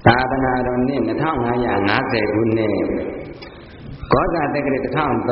သာသနာတော်နှစ်2550ခုနှစ်ကောဇာတက္ကရာ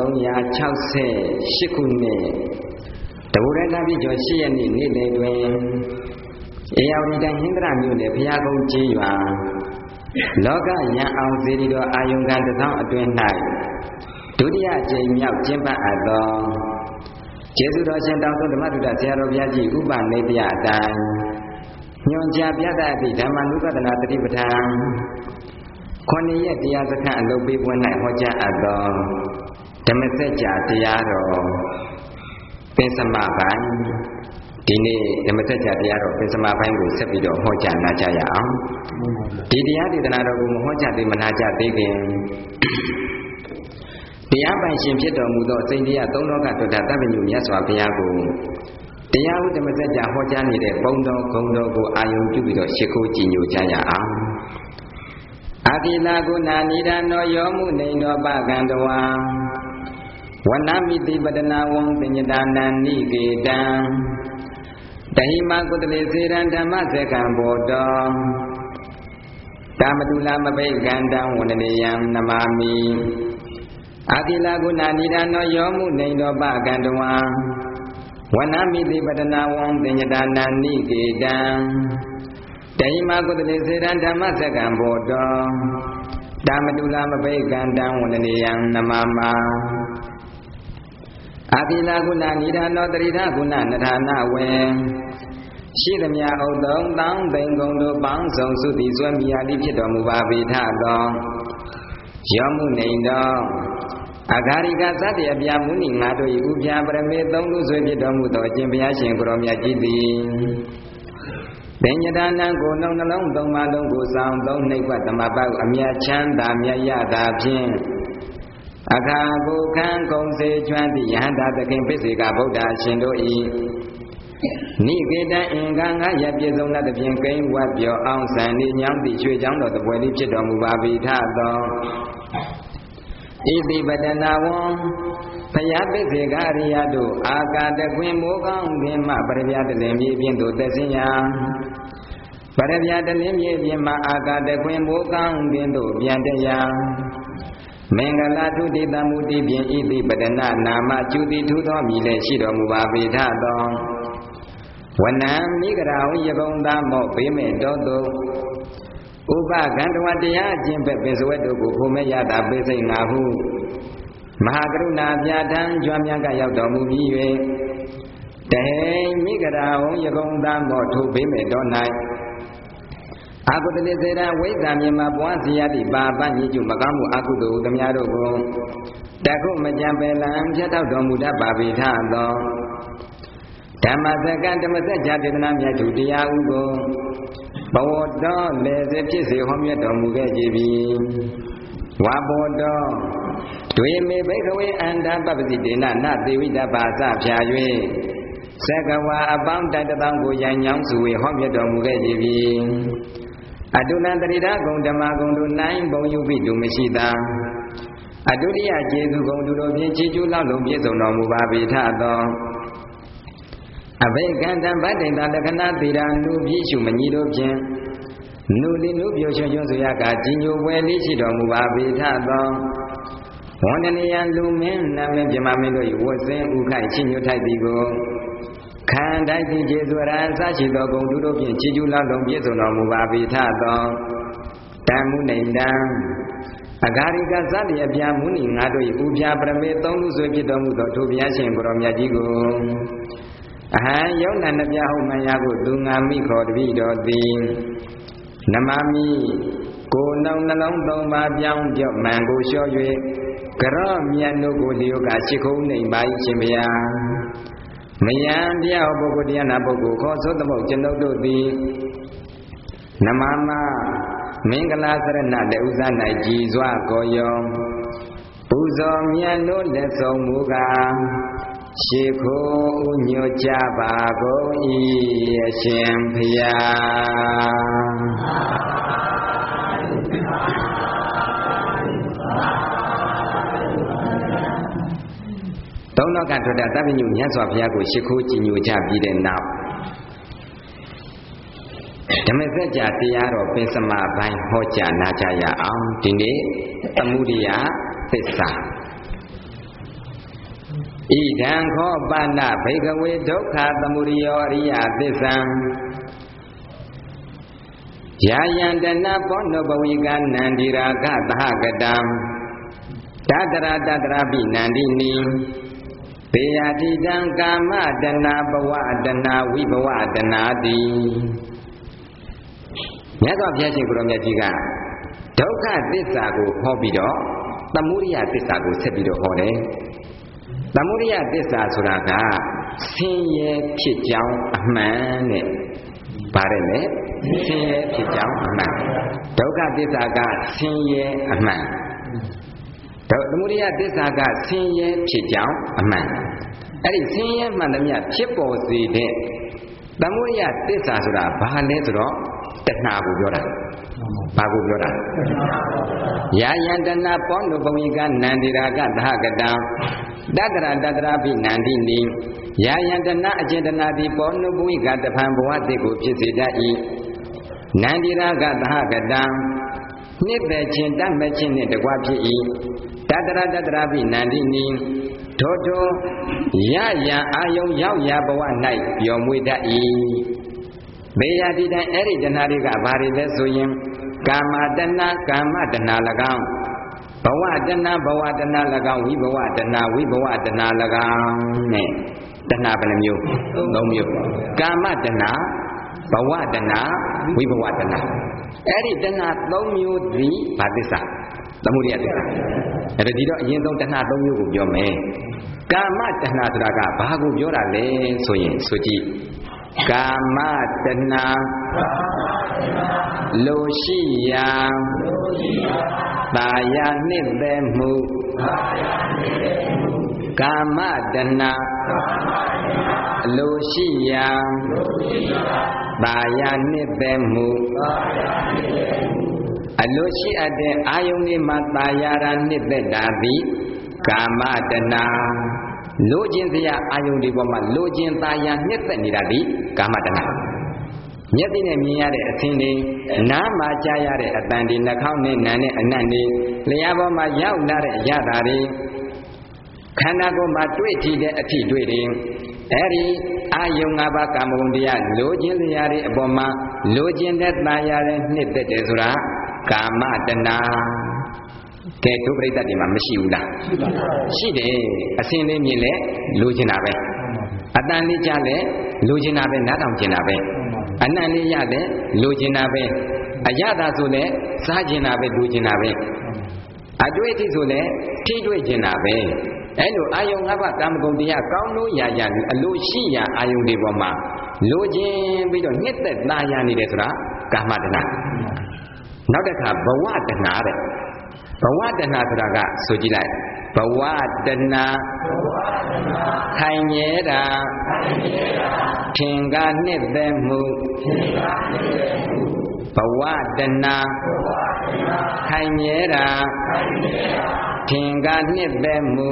1368ခုနှစ်တဘူရဏပြည့်ကျော်8ရက်နေ့နေ့လယ်တွင်ဧရာဝတီတိုင်းဟင်္ဒရာမြို့နယ်ဘုရားကုန်းကြီးရွာလောကရန်အောင်စေတီတော်အာယုံကံတစ်ဆောင်အတွင်း၌ဒုတိယအကြိမ်မြောက်ကျင်းပအပ်သောကျေးဇူးတော်ရှင်တောင်သုံးဓမ္မတုဒ္ဒဆရာတော်ဘုရားကြီးဥပနိတ္တယအတိုင်းညွန်ကြားပြသအပ်သည့်ဓမ္မနုပဒနာတတိပဋ္ဌာန်9ရက်တရားစခန်းအလုပ်ပေးပွဲ၌ဟောကြားအပ်သောဓမ္မစကြာတရားတော်ပင်စမပိုင်းဒီနေ့ဓမ္မစကြာတရားတော်ပင်စမပိုင်းကိုဆက်ပြီးတော့ဟောကြားနာကြားရအောင်ဒီတရားဒေသနာတော်ကိုမဟောကြားသေးမနာကြားသေးခင်တရားပိုင်ရှင်ဖြစ်တော်မူသောအစိမ့်တရားသုံးလောကတုဒ္ဒသဗ္ဗညုမြတ်စွာဘုရားကိုတရားဥဓမ္မစကြာဟောကြားနေတဲ့ဘုံတော်ဂုံတော်ကိုအာယုံပြုပြီးတော့ရှ िख ိုးကြည်ညိုကြရအောင်အာတိလာကုဏနိဒာနောယောမှုနေသောပကံတဝံဝနမိတိပတနာဝံပညတာနန္နိကေတံတဟိမကုတလေစေရန်ဓမ္မစကံဘောတောကာမတုလာမဘိကန္တံဝန္ဒနေယံနမာမိအာတိလာကုဏနိဒာနောယောမှုနေသောပကံတဝံဝနမိတိပတနာဝံပညတာနန္နိကေတံတဟိမကုတလေစေရန်ဓမ္မစကံဘောတောကာမတုလာမဘိကန္တံဝန္ဒနေယံနမာမအာတိလာကုဏနိဒာနောတရိထကုဏနထာနဝေရှိသမျှဥဒ္ဒံတောင်းသိင်္ဂုံတို့ပေါင်းစုံစုသည်စွဲမြာတိဖြစ်တော်မူပါပေထသောယောမှုနေသောအဂါရိကသတ္တယပြမုနိငါတို့၏ဥပြပရမေသုံးလူဆွေဖြစ်တော်မူသောအရှင်ဘုရားရှင်ကိုရောမြတ်ကြီးသည်ပညတာနံကိုနှလုံးသုံးပါးလုံးကိုဆောင်သုံးနှိပ်ပတ်သမပတ်အမြတ်ချမ်းသာမြတ်ရတာဖြင့်အခါကိုခံကုန်စေကျွမ်းသည့်ယဟန္တာသခင်ပိစေကဗုဒ္ဓရှင်တို့၏နိကေတံအင်္ဂါငါရပြည့်စုံသဖြင့်ကိန်းဝတ်ပြောအောင်ဆန်နေညောင်းသည့်ရွှေချောင်းတော်တပွဲလေးဖြစ်တော်မူပါပေထသောဣတိပတနာဝံဘုရားပိစေကရိယတို့အာကာတကွင်မိုးကောင်းခြင်းမှပရဗျာတလင်မြေပြင်သို့သက်စဉ်ရာပရဗျာတလင်မြေပြင်မှအာကာတကွင်မိုးကောင်းခြင်းသို့ပြန်တရာမင်္ဂလာထုတိတမုတိဖြင့်ဣတိပတနာနာမကျူတိထူသောမြည်လည်းရှိတော်မူပါပေထသောဝနံမိဂရာဝိယကုံသာမောဘေးမဲ့တော်သူဥပကန္တဝတရားအကျင့်ပဲပင်စဝတ်တို့ကိုဘုံမဲ့ရတာပိစိတ်ငါဟုမဟာကရုဏာပြဋ္ဌာန်းကြွမြတ်ကရောက်တော်မူပြီး၍တဟိမိဂရာဝိယကုံသာမောထိုဘေးမဲ့တော်၌အာကုတတိစေရဝိဇ္ဇာမြေမှာပွားစီရသည့်ပါပညိကျုမကောင်းမှုအကုသိုလ်သမျှတို့ကိုတခုမကြံပယ်လံဖြတ်တောက်တော်မူတတ်ပါပေထသောဓမ္မစကံဓမ္မစကြာဒေသနာမြတ်သူတရားဥကိုဘဝတော်လည်းစေဖြစ်စေဟောမြတ်တော်မူခဲ့ကြပြီဝါဘောတော်ဒွေမေဘိကဝေအန္တပပ္ပတိဒေနနသေဝိတပါစဖြာ၍သက္ကဝါအပေါင်းတတောင်ကိုရန်ညောင်းစုဝေဟောမြတ်တော်မူခဲ့ကြပြီအတုလံတရိဒဂုံဓမ္မဂုံတို့နိုင်ဘုံယူပြီးသူမရှိသာအတုရိယကျေသူဂုံတို့ဖြင့်ချီးကျူးလောက်လုံးပြည့်စုံတော်မူပါပေထသောအဘိကံတံဗတ္တိတလက္ခဏာတိရာနုပြည့်ရှုမညီတို့ဖြင့်နုလိနုပြောရွှင်ရွှင်ဆိုရကကြီးညိုဝဲလေးရှိတော်မူပါပေထသောဝန္ဒနေယလူမင်းနာမည်ပြမမင်းတို့၏ဝတ်စင်ဥခိုက်ရှိညွတ်ထိုက်သည်ကိုခန္ဓာတိကျေစွာရာအစရှိသောဂုံတို့ဖြင့်ချီးကျူးလောက်လုံးပြည့်စုံတော်မူပါပေထသောတံမှုနေတံအဂါရိကသတ္တယပြမုနိငါတို့၏ဥပြပရမေသုံးလူဆွေဖြစ်တော်မူသောထိုဘုရားရှင်ကိုရောမြတ်ကြီးကိုအဟံယုံနာနှပြဟုတ်မှန်ရကိုသူငါမိခေါ်တပိတော်သည်နမမိကိုနှလုံးသုံးပါးပြောင်းပြော့မှန်ကိုလျှော့၍ကရော့မြတ်တို့ကိုလျောကရှ िख ုံးနေပါ၏ရှင်ဗျာမယံတရားဟောပုဂ္ဂိုလ်တရားနာပုဂ္ဂိုလ်ခေါ်ဆိုသမုတ်ကျွန်ုပ်တို့သည်နမမမင်္ဂလာစရဏတေဥဇာ၌ကြည်စွာကိုယောပူဇော်မြတ်တို့လက်ဆုံးမူကားရှ िख ိုးညွတ်ကြပါကုန်၏အရှင်ဘုရားသုံးလောကထွတ်တာသဗ္ဗညုမြတ်စွာဘုရားကိုရှ िख ိုးကြည်ညိုကြပြီးတဲ့နောက်ဓမ္မဆက်ကြတရားတော်ပင်စမပိုင်းဟောကြားနာကြရအောင်ဒီနေ့သမုဒိယသစ္စာဣဒံခောပါဏဘိကဝေဒုက္ခသမုဒိယောအရိယသစ္ဆံယာယံတဏဘောနဘဝိကနန္ဒီရာဂသဟကတံတတရတတရပိနန္ဒီနိဘေယတိတံကာမတဏဘဝတဏဝိဘဝတဏတိမြတ်စွာဘုရားရှင်ကိုရောမြတ်ကြီးကဒုက္ခသစ္စာကိုဟောပြီးတော့သမုဒိယသစ္စာကိုဆက်ပြီးတော့ဟောတယ်သမုဒိယသစ္စာဆိုတာကဆင်းရဲဖြစ်ကြောင်းအမှန်နဲ့ပါတယ်လေဆင်းရဲဖြစ်ကြောင်းအမှန်ဒုက္ခသစ္စာကဆင်းရဲအမှန်သမုဒိယသစ္စာကဆင်းရဲဖြစ်ကြောင်းအမှန်အဲ့ဒီဆင်းရဲမှန်သမျှဖြစ်ပေါ်စေတဲ့သမုဒိယသစ္စာဆိုတာဘာလဲဆိုတော့တဏှာကိုပြောတာဘာကိုပြောတာယာယံတဏပောနုပဝိကနန္ဒီရာဂသဟကတံတတရတတရပိနန္ဒီနိယာယံတဏအကျဉ်တဏတိပောနုပဝိကတဖန်ဘဝတိကိုဖြစ်စေတတ်၏နန္ဒီရာဂသဟကတံနှစ်သက်ခြင်းတတ်မဲ့ခြင်းနှင့်တကွဖြစ်၏တတရတတရပိနန္ဒီနိထိုထိုရယံအာယုံရောက်ရာဘဝ၌ပျော်မွေ့တတ်၏ဘေယတိတံအဲ့ဒီတဏှာတွေကဘာတွေလဲဆိုရင်ကာမတဏှာကာမတဏှာ၎င်းဘဝတဏှာဘဝတဏှာ၎င်းဝိဘဝတဏှာဝိဘဝတဏှာ၎င်းနဲ့တဏှာဘယ်နှမျိုး၃မျိုးကာမတဏှာဘဝတဏှာဝိဘဝတဏှာအဲ့ဒီတဏှာ၃မျိုးသည်ဘာသစ္စာသမုဒိယသစ္စာအဲ့ဒါဒီတော့အရင်ဆုံးတဏှာ၃မျိုးကိုပြောမယ်ကာမတဏှာဆိုတာကဘာကိုပြောတာလဲဆိုရင်ဆိုကြည့်ကာမတဏှာလိုရှိရာတာယာနှစ်သက်မှုကာမတဏှာလိုရှိရာတာယာနှစ်သက်မှုအလိုရှိအပ်တဲ့အာယုန်တွေမှာတာယာရာနှစ်သက်တာသည်ကာမတဏှာလိုခြင်းစရာအာယုန်ဒီပေါ်မှာလိုခြင်းသာယာနှစ်သက်နေတာဒီကာမတဏှာမျက်စိနဲ့မြင်ရတဲ့အသင်တွေနားမှာကြားရတဲ့အတန်တွေနှာခေါင်းနဲ့နားနဲ့အနံ့တွေလျှာပေါ်မှာရောက်လာတဲ့အရာတွေခန္ဓာကိုယ်မှာတွေ့ထီတဲ့အထိတွေ့တွေအဲ့ဒီအာယုန်၅ပါးကာမဂုဏ်တရားလိုခြင်းစရာတွေအပေါ်မှာလိုခြင်းတဲ့သာယာတဲ့နှစ်သက်တယ်ဆိုတာကာမတဏှာကဲဒုပရိသတ်တွေမှာမရှိဘူးလားရှိတယ်အစင်းလေးမြင်လဲလိုချင်တာပဲအတန်လေးကြားလဲလိုချင်တာပဲနားထောင်ချင်တာပဲအနံ့လေးရလဲလိုချင်တာပဲအရသာဆိုလဲစားချင်တာပဲလိုချင်တာပဲအတွေ့အထိဆိုလဲထိတွေ့ချင်တာပဲအဲ့လိုအာယုံ၅ပါးကာမဂုဏ်တရားကောင်းလို့ရရအလိုရှိရာအာယုံတွေပေါ်မှာလိုချင်ပြီးတော့နှစ်သက်သာယာနေတယ်ဆိုတာကာမတဏှာနောက်တစ်ခါဘဝတဏှာတဲ့ဘဝတဏှာဆိုတာကဆိုကြည့်လိုက်ဘဝတဏှာခိုင်မြဲတာထင်ကနှစ်သက်မှုဘဝတဏှာခိုင်မြဲတာထင်ကနှစ်သက်မှု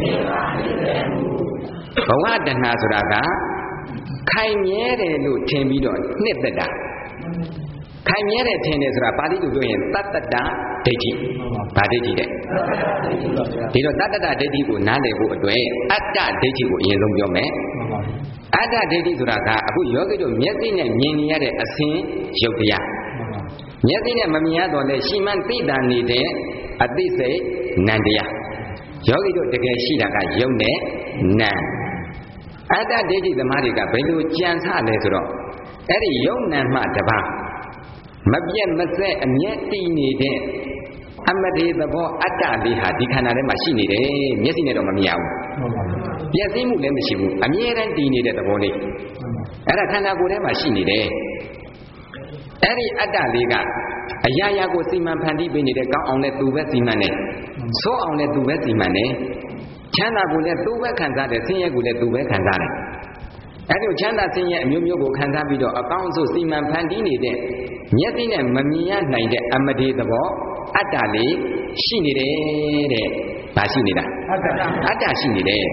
ဘဝတဏှာဆိုတာကခိုင်မြဲတယ်လို့ထင်ပြီးတော့နှစ်သက်တာခိုင်မြဲတယ်ထင်တယ်ဆိုတာပါဠိလိုပြောရင်တတ္တတဒိဋ္ဌိဗာဒိဋ္ဌိတဲ့ဒီတော့တတ္တတဒိဋ္ဌိကိုနားလည်ဖို့အတွက်အတ္တဒိဋ္ဌိကိုအရင်ဆုံးပြောမယ်အတ္တဒိဋ္ဌိဆိုတာကအခုယောဂီတို့မျက်စိနဲ့မြင်နေရတဲ့အစင်းရုပ်တရားမျက်စိနဲ့မမြင်ရတော့လဲရှိမှန်းသိတာနေတဲ့အသိစိတ်နံတရားယောဂီတို့တကယ်ရှိတာကယုတ်နဲ့နံအတ္တဒိဋ္ဌိသမားတွေကဘယ်လိုကြံစလဲဆိုတော့အဲ့ဒီယုတ်နံမှတပါးမပြတ်မဆက်အမြဲတည်နေတဲ့အမတေသဘောအတ္တလေးဟာဒီခန္ဓာထဲမှာရှိနေတယ်မျက်စိနဲ့တော့မမြင်ဘူးပြည့်စည်မှုလည်းမရှိဘူးအမြဲတမ်းတည်နေတဲ့သဘောလေးအဲ့ဒါခန္ဓာကိုယ်ထဲမှာရှိနေတယ်အဲ့ဒီအတ္တလေးကအရာရာကိုစီမံဖန်တီးပေးနေတဲ့ကောင်းအောင်နဲ့သူပဲစီမံတယ်ဆိုးအောင်နဲ့သူပဲစီမံတယ်ချမ်းသာကိုလည်းသူပဲခံစားတယ်ဆင်းရဲကိုလည်းသူပဲခံစားတယ်အဲ့ဒီချမ်းသာဆင်းရဲအမျိုးမျိုးကိုခံစားပြီးတော့အကောင်းဆုံးစီမံဖန်တီးနေတဲ့မျက်စိနဲ့မမြင်ရနိုင်တဲ့အမတေသဘောအတ္တလေးရှိနေတယ်တဲ့။ဘာရှိနေတာ။အတ္တရှိနေတယ်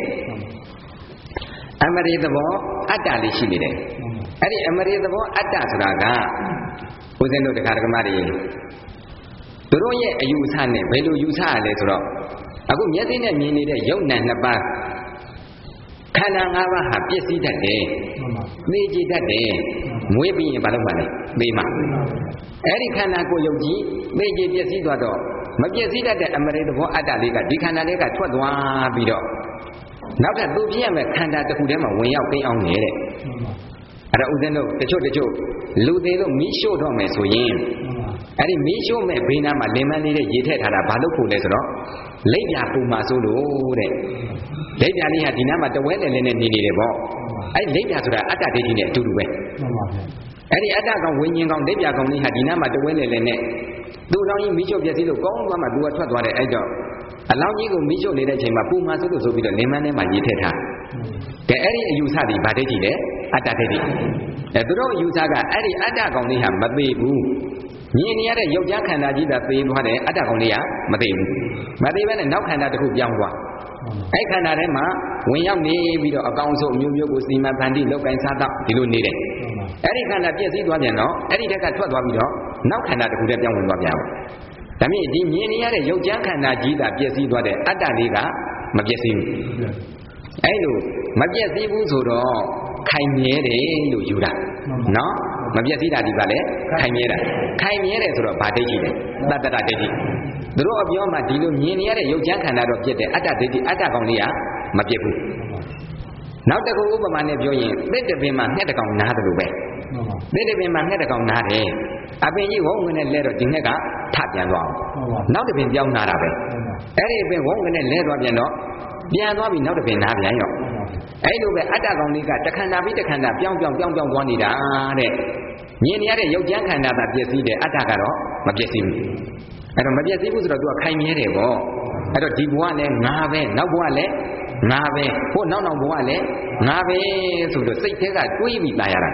။အမတေသဘောအတ္တလေးရှိနေတယ်။အဲ့ဒီအမတေသဘောအတ္တဆိုတာကဦးဇင်းတို့တရားဓမ္မတွေသူတို့ရဲ့အယူအဆနဲ့ဘယ်လိုယူဆရလဲဆိုတော့အခုမျက်စိနဲ့မြင်နေတဲ့ယုတ်နံနှစ်ပါးခန္ဓာ၅ပါးဟာပျက်စီးတတ်တယ်သိကြတတ်တယ်မွေးပြီးရင်ဘာလို့မှလဲသိမှာအဲ့ဒီခန္ဓာကိုယ်ယုတ်ကြီးသိကြပျက်စီးသွားတော့မပျက်စီးတတ်တဲ့အမရိသဘောအတ္တလေးကဒီခန္ဓာလေးကထွက်သွားပြီးတော့နောက်ထပ်သူဖြစ်ရမယ့်ခန္ဓာတစ်ခုထဲမှာဝင်ရောက်သိအောင်နေတဲ့အဲ့တော့ဦးဇင်းတို့တချို့လူသေးလို့မီးရှို့တော့မယ်ဆိုရင်အဲ့ဒီမီးရှို့မဲ့ဘေးနားမှာလင်မန်းလေးရေထည့်ထားတာဘာလို့ဖို့လဲဆိုတော့လိပ်ပြပူမှာဆိုလို့တဲ့လိပ်ပြလေးဟာဒီနားမှာတဝဲလည်နဲ့နေနေတယ်ပေါ့အဲ့လိပ်ပြဆိုတာအတ္တဒိဋ္ဌိနဲ့အတူတူပဲအဲ့ဒီအတ္တကောင်ဝိညာဉ်ကောင်လိပ်ပြကောင်လေးဟာဒီနားမှာတဝဲလည်နဲ့သူ့လောင်းကြီးမီးရှို့ပြည့်စည်လို့ကောင်းသွားမှသူကထွက်သွားတယ်အဲ့တော့အလောင်းကြီးကိုမီးရှို့နေတဲ့အချိန်မှာပူမှာဆိုလို့ဆိုပြီးတော့လင်မန်းထဲမှာရေထည့်ထားကဲအဲ့ဒီအယူဆတွေဗာဒိဋ္ဌိလေအတ္တဒိဋ္ဌိသူတို့အယူဆကအဲ့ဒီအတ္တကောင်လေးဟာမသေးဘူးမြင်နေရတဲ့ယုတ်ကြားခန္ဓာကြီးသာသေသွားတယ်အတ္တကောင်လေးကမသေးဘူးမသေးဘဲနဲ့နောက်ခန္ဓာတစ်ခုပြောင်းသွားအဲ့ခန္ဓာထဲမှာဝင်ရောက်နေပြီးတော့အကောင်ဆိုအမျိုးမျိုးကိုစီမံဖန်တီးလုပ်ကိုင်စားတော့ဒီလိုနေတယ်အဲ့ဒီခန္ဓာပြည့်စည်သွားပြန်တော့အဲ့ဒီတက်ကထွက်သွားပြီးတော့နောက်ခန္ဓာတစ်ခုတည်းပြောင်းဝင်သွားပြန်အောင်ဒါမြင်ဒီမြင်နေရတဲ့ယုတ်ကြားခန္ဓာကြီးသာပြည့်စည်သွားတဲ့အတ္တလေးကမပြည့်စည်ဘူးအဲ့လိုမပြည့်စည်ဘူးဆိုတော့ခိုင်မြဲတယ်လို့ယူတာနော်မပြည့်စည်တာဒီပါလေခိုင်မြဲတာခိုင်မြဲတယ်ဆိုတော့ဗာဒိဋ္ဌိလေတတ္တရဒိဋ္ဌိသူတို့အပြောမှဒီလိုမြင်နေရတဲ့ယုတ်ကြားခန္ဓာတော့ပြည့်တယ်အတ္တဒိဋ္ဌိအတ္တကောင်လေးကမပြည့်ဘူးနောက်တစ်ခုဥပမာနဲ့ပြောရင်သစ်တပင်မှာငှက်တကောင်နားတယ်လို့ပဲသစ်တပင်မှာငှက်တကောင်နားတယ်အပင်ကြီးဝုန်းဝင်နဲ့လဲတော့ဒီငှက်ကထပြန်သွားအောင်နောက်တပင်ပြောင်းနာတာပဲအဲ့ဒီအပင်ဝုန်းဝင်နဲ့လဲသွားပြန်တော့ပြန်သွားပြီးနောက်တပင်နားပြန်ရောအဲ့လိုပဲအတ္တကောင်လေးကတခန္ဓာပြီးတခန္ဓာပြောင်းသွားနေတာတဲ့မြင်နေရတဲ့ယုတ်ကြမ်းခန္ဓာသာပျက်စီးတယ်အတ္တကတော့မပျက်စီးဘူးအဲ့တော့မပျက်စီးဘူးဆိုတော့သူကခိုင်မြဲတယ်ပေါ့အဲ့တော့ဒီဘဝလည်းငါပဲနောက်ဘဝလည်းငါပဲဟိုနောက်ဘဝလည်းငါပဲဆိုတော့စိတ်ထဲကတွေးပြီးตายရတာ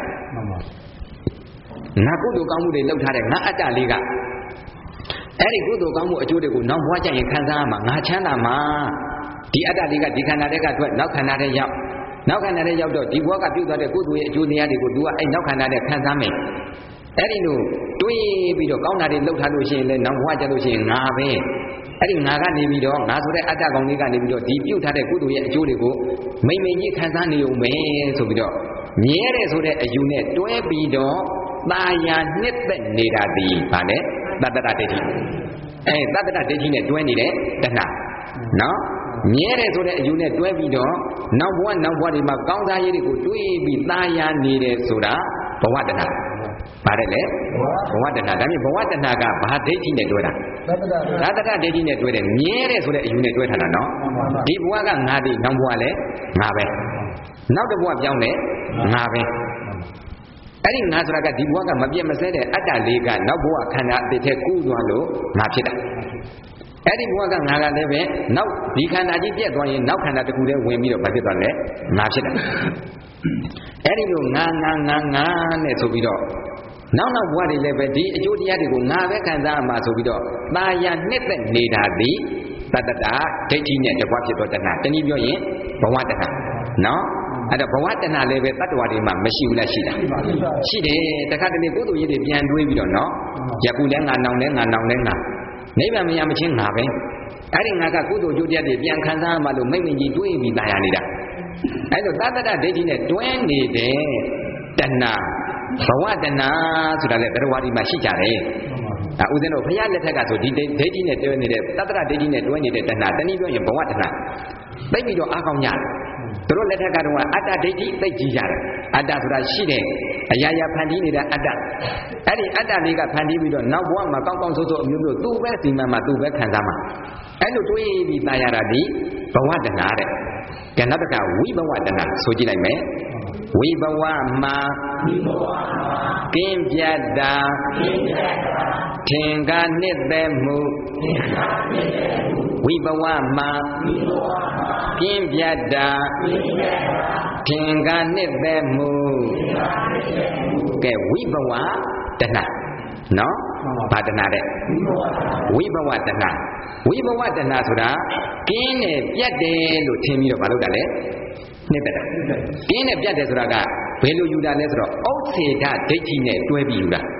ငါကုသိုလ်ကောင်းမှုတွေလုပ်ထားတဲ့ငါအတ္တလေးကအဲ့ဒီကုသိုလ်ကောင်းမှုအကျိုးတွေကိုနောက်ဘဝကျရင်ခံစားရမှာငါချမ်းသာမှာဒီအတ္တလေးကဒီခန္ဓာတွေကထွက်နောက်ခန္ဓာတွေရောက်နောက်ခန္ဓာတွေရောက်တော့ဒီဘဝကပြုသွားတဲ့ကုသိုလ်ရဲ့အကျိုးတရားတွေကို तू ကအဲ့နောက်ခန္ဓာနဲ့ခံစားမယ်အဲ့ဒီလိုတွေးပြီးတော့ကောင်းတာတွေလုပ်ထားလို့ရှိရင်လည်းနောက်ဘဝကျလို့ရှိရင်ငါပဲအဲ့ဒီငါကနေပြီးတော့ငါဆိုတဲ့အတ္တကောင်လေးကနေပြီးတော့ဒီပြုတ်ထားတဲ့ကုသိုလ်ရဲ့အကျိုးတွေကိုမိမ့်မိန်ကြီးခံစားနေုံပဲဆိုပြီးတော့မြဲတယ်ဆိုတဲ့အယူနဲ့တွဲပြီးတော့ตาယာနှစ်သက်နေတာဒီဗာလဲတတ္တရဒိဋ္ဌိတတ္တရဒိဋ္ဌိနဲ့တွဲနေတဲ့တဏှာနော်မြဲတယ်ဆိုတဲ့အယူနဲ့တွဲပြီးတော့နောက်ဘဝတွေမှာကောင်းစားရေးတွေကိုတွေးပြီးตาယာနေတယ်ဆိုတာဘဝတဏှာပါတယ်လေဘဝတဏှာဒါမြင်ဘဝတဏှာကဘာဒိဋ္ဌိနဲ့တွဲတာတတ္တရဒိဋ္ဌိနဲ့တွဲတယ်မြဲတယ်ဆိုတဲ့အယူနဲ့တွဲထားတာနော်ဒီဘဝကငါဒီနောက်ဘဝလည်းငါပဲနောက်တစ်ဘဝပြောင်းတယ်ငါပဲအဲ့ဒီငါဆိုတာကဒီဘဝကမပြတ်မစဲတဲ့အတ္တလေးကနောက်ဘဝခန္ဓာအတိတ်ထဲကူးသွားလို့ငါဖြစ်တာအဲ့ဒီဘဝကငါကလည်းပဲနောက်ဒီခန္ဓာကြီးပြတ်သွားရင်နောက်ခန္ဓာတစ်ခုတည်းဝင်ပြီးတော့ဘာဖြစ်သွားလဲငါဖြစ်တာအဲ့ဒီလိုငါနဲ့ဆိုပြီးတော့နောက်ဘဝတွေလည်းပဲဒီအကျိုးတရားတွေကိုငါပဲခံစားရမှာဆိုပြီးတော့ตาယာနှစ်သက်နေတာဒီတတ္တဒိဋ္ဌိနဲ့တကွဖြစ်တော့တဏှာတနည်းပြောရင်ဘဝတဏှာနော်အဲ့တော့ဘဝတဏှာလည်းပဲတတ္တဝါတွေမှာမရှိဘူးလားရှိတာရှိတယ်တခါတလေကုသိုလ်ရေးတွေပြန်တွေးပြီးတော့နော်ယခုလည်းငါနောင်လည်းငါနိဗ္ဗာန်မရမချင်းငါပဲအဲ့ဒီငါကကုသိုလ်ကျိုးတရားတွေပြန်ခံစားမှလို့မိမ့်မိန်ကြီးတွေးပြီးตายရနေတာအဲ့လိုတတ္တရဒိဋ္ဌိနဲ့တွဲနေတဲ့တဏှာဘဝတဏှာဆိုတာလည်းတရားဝါဒီမှာရှိကြတယ်ဒါဦးဇင်းတို့ဘုရားလက်ထက်ကဆိုဒီဒိဋ္ဌိနဲ့တွဲနေတဲ့တတ္တရဒိဋ္ဌိနဲ့တွဲနေတဲ့တဏှာတနည်းပြောရင်ဘဝတဏှာသိပြီးတော့အားကောင်းကြတယ်သူတို့လက်ထက်ကတော့အတ္တဒိဋ္ဌိသိကြည့်ကြတယ်အတ္တဆိုတာရှိတယ်အရာရာဖန်တီးနေတဲ့အတ္တအဲ့ဒီအတ္တလေးကဖန်တီးပြီးတော့နောက်ဘဝမှာကောင်းကောင်းဆိုးဆိုးအမျိုးမျိုးသူ့ပဲစီမံမှာသူ့ပဲခံစားမှာအဲ့လိုတွေးပြီးตายရတာဒီဘဝတဏှာတဲ့ကဏ္ဍတကဝိဘဝတဏှာဆိုကြည့်လိုက်မယ်ဝိဘဝမှာကင်းပြတ်တာထင်ကနှစ်သက်မှုဝိဘဝမှာကင်းပြတ်တာထင်ကနှစ်သက်မှုကဲဝိဘဝတဏှာနော်ဘာတဏှာတဲ့ဝိဘဝတဏှာဆိုတာကင်းနဲ့ပြတ်တယ်လို့ထင်ပြီးတော့မလုပ်တာလေနှစ်သက်တာကင်းနဲ့ပြတ်တယ်ဆိုတာကဘယ်လိုယူတာလဲဆိုတော့ဥစ္စေဒဒိဋ္ဌိနဲ့တွဲပြီးယူတာ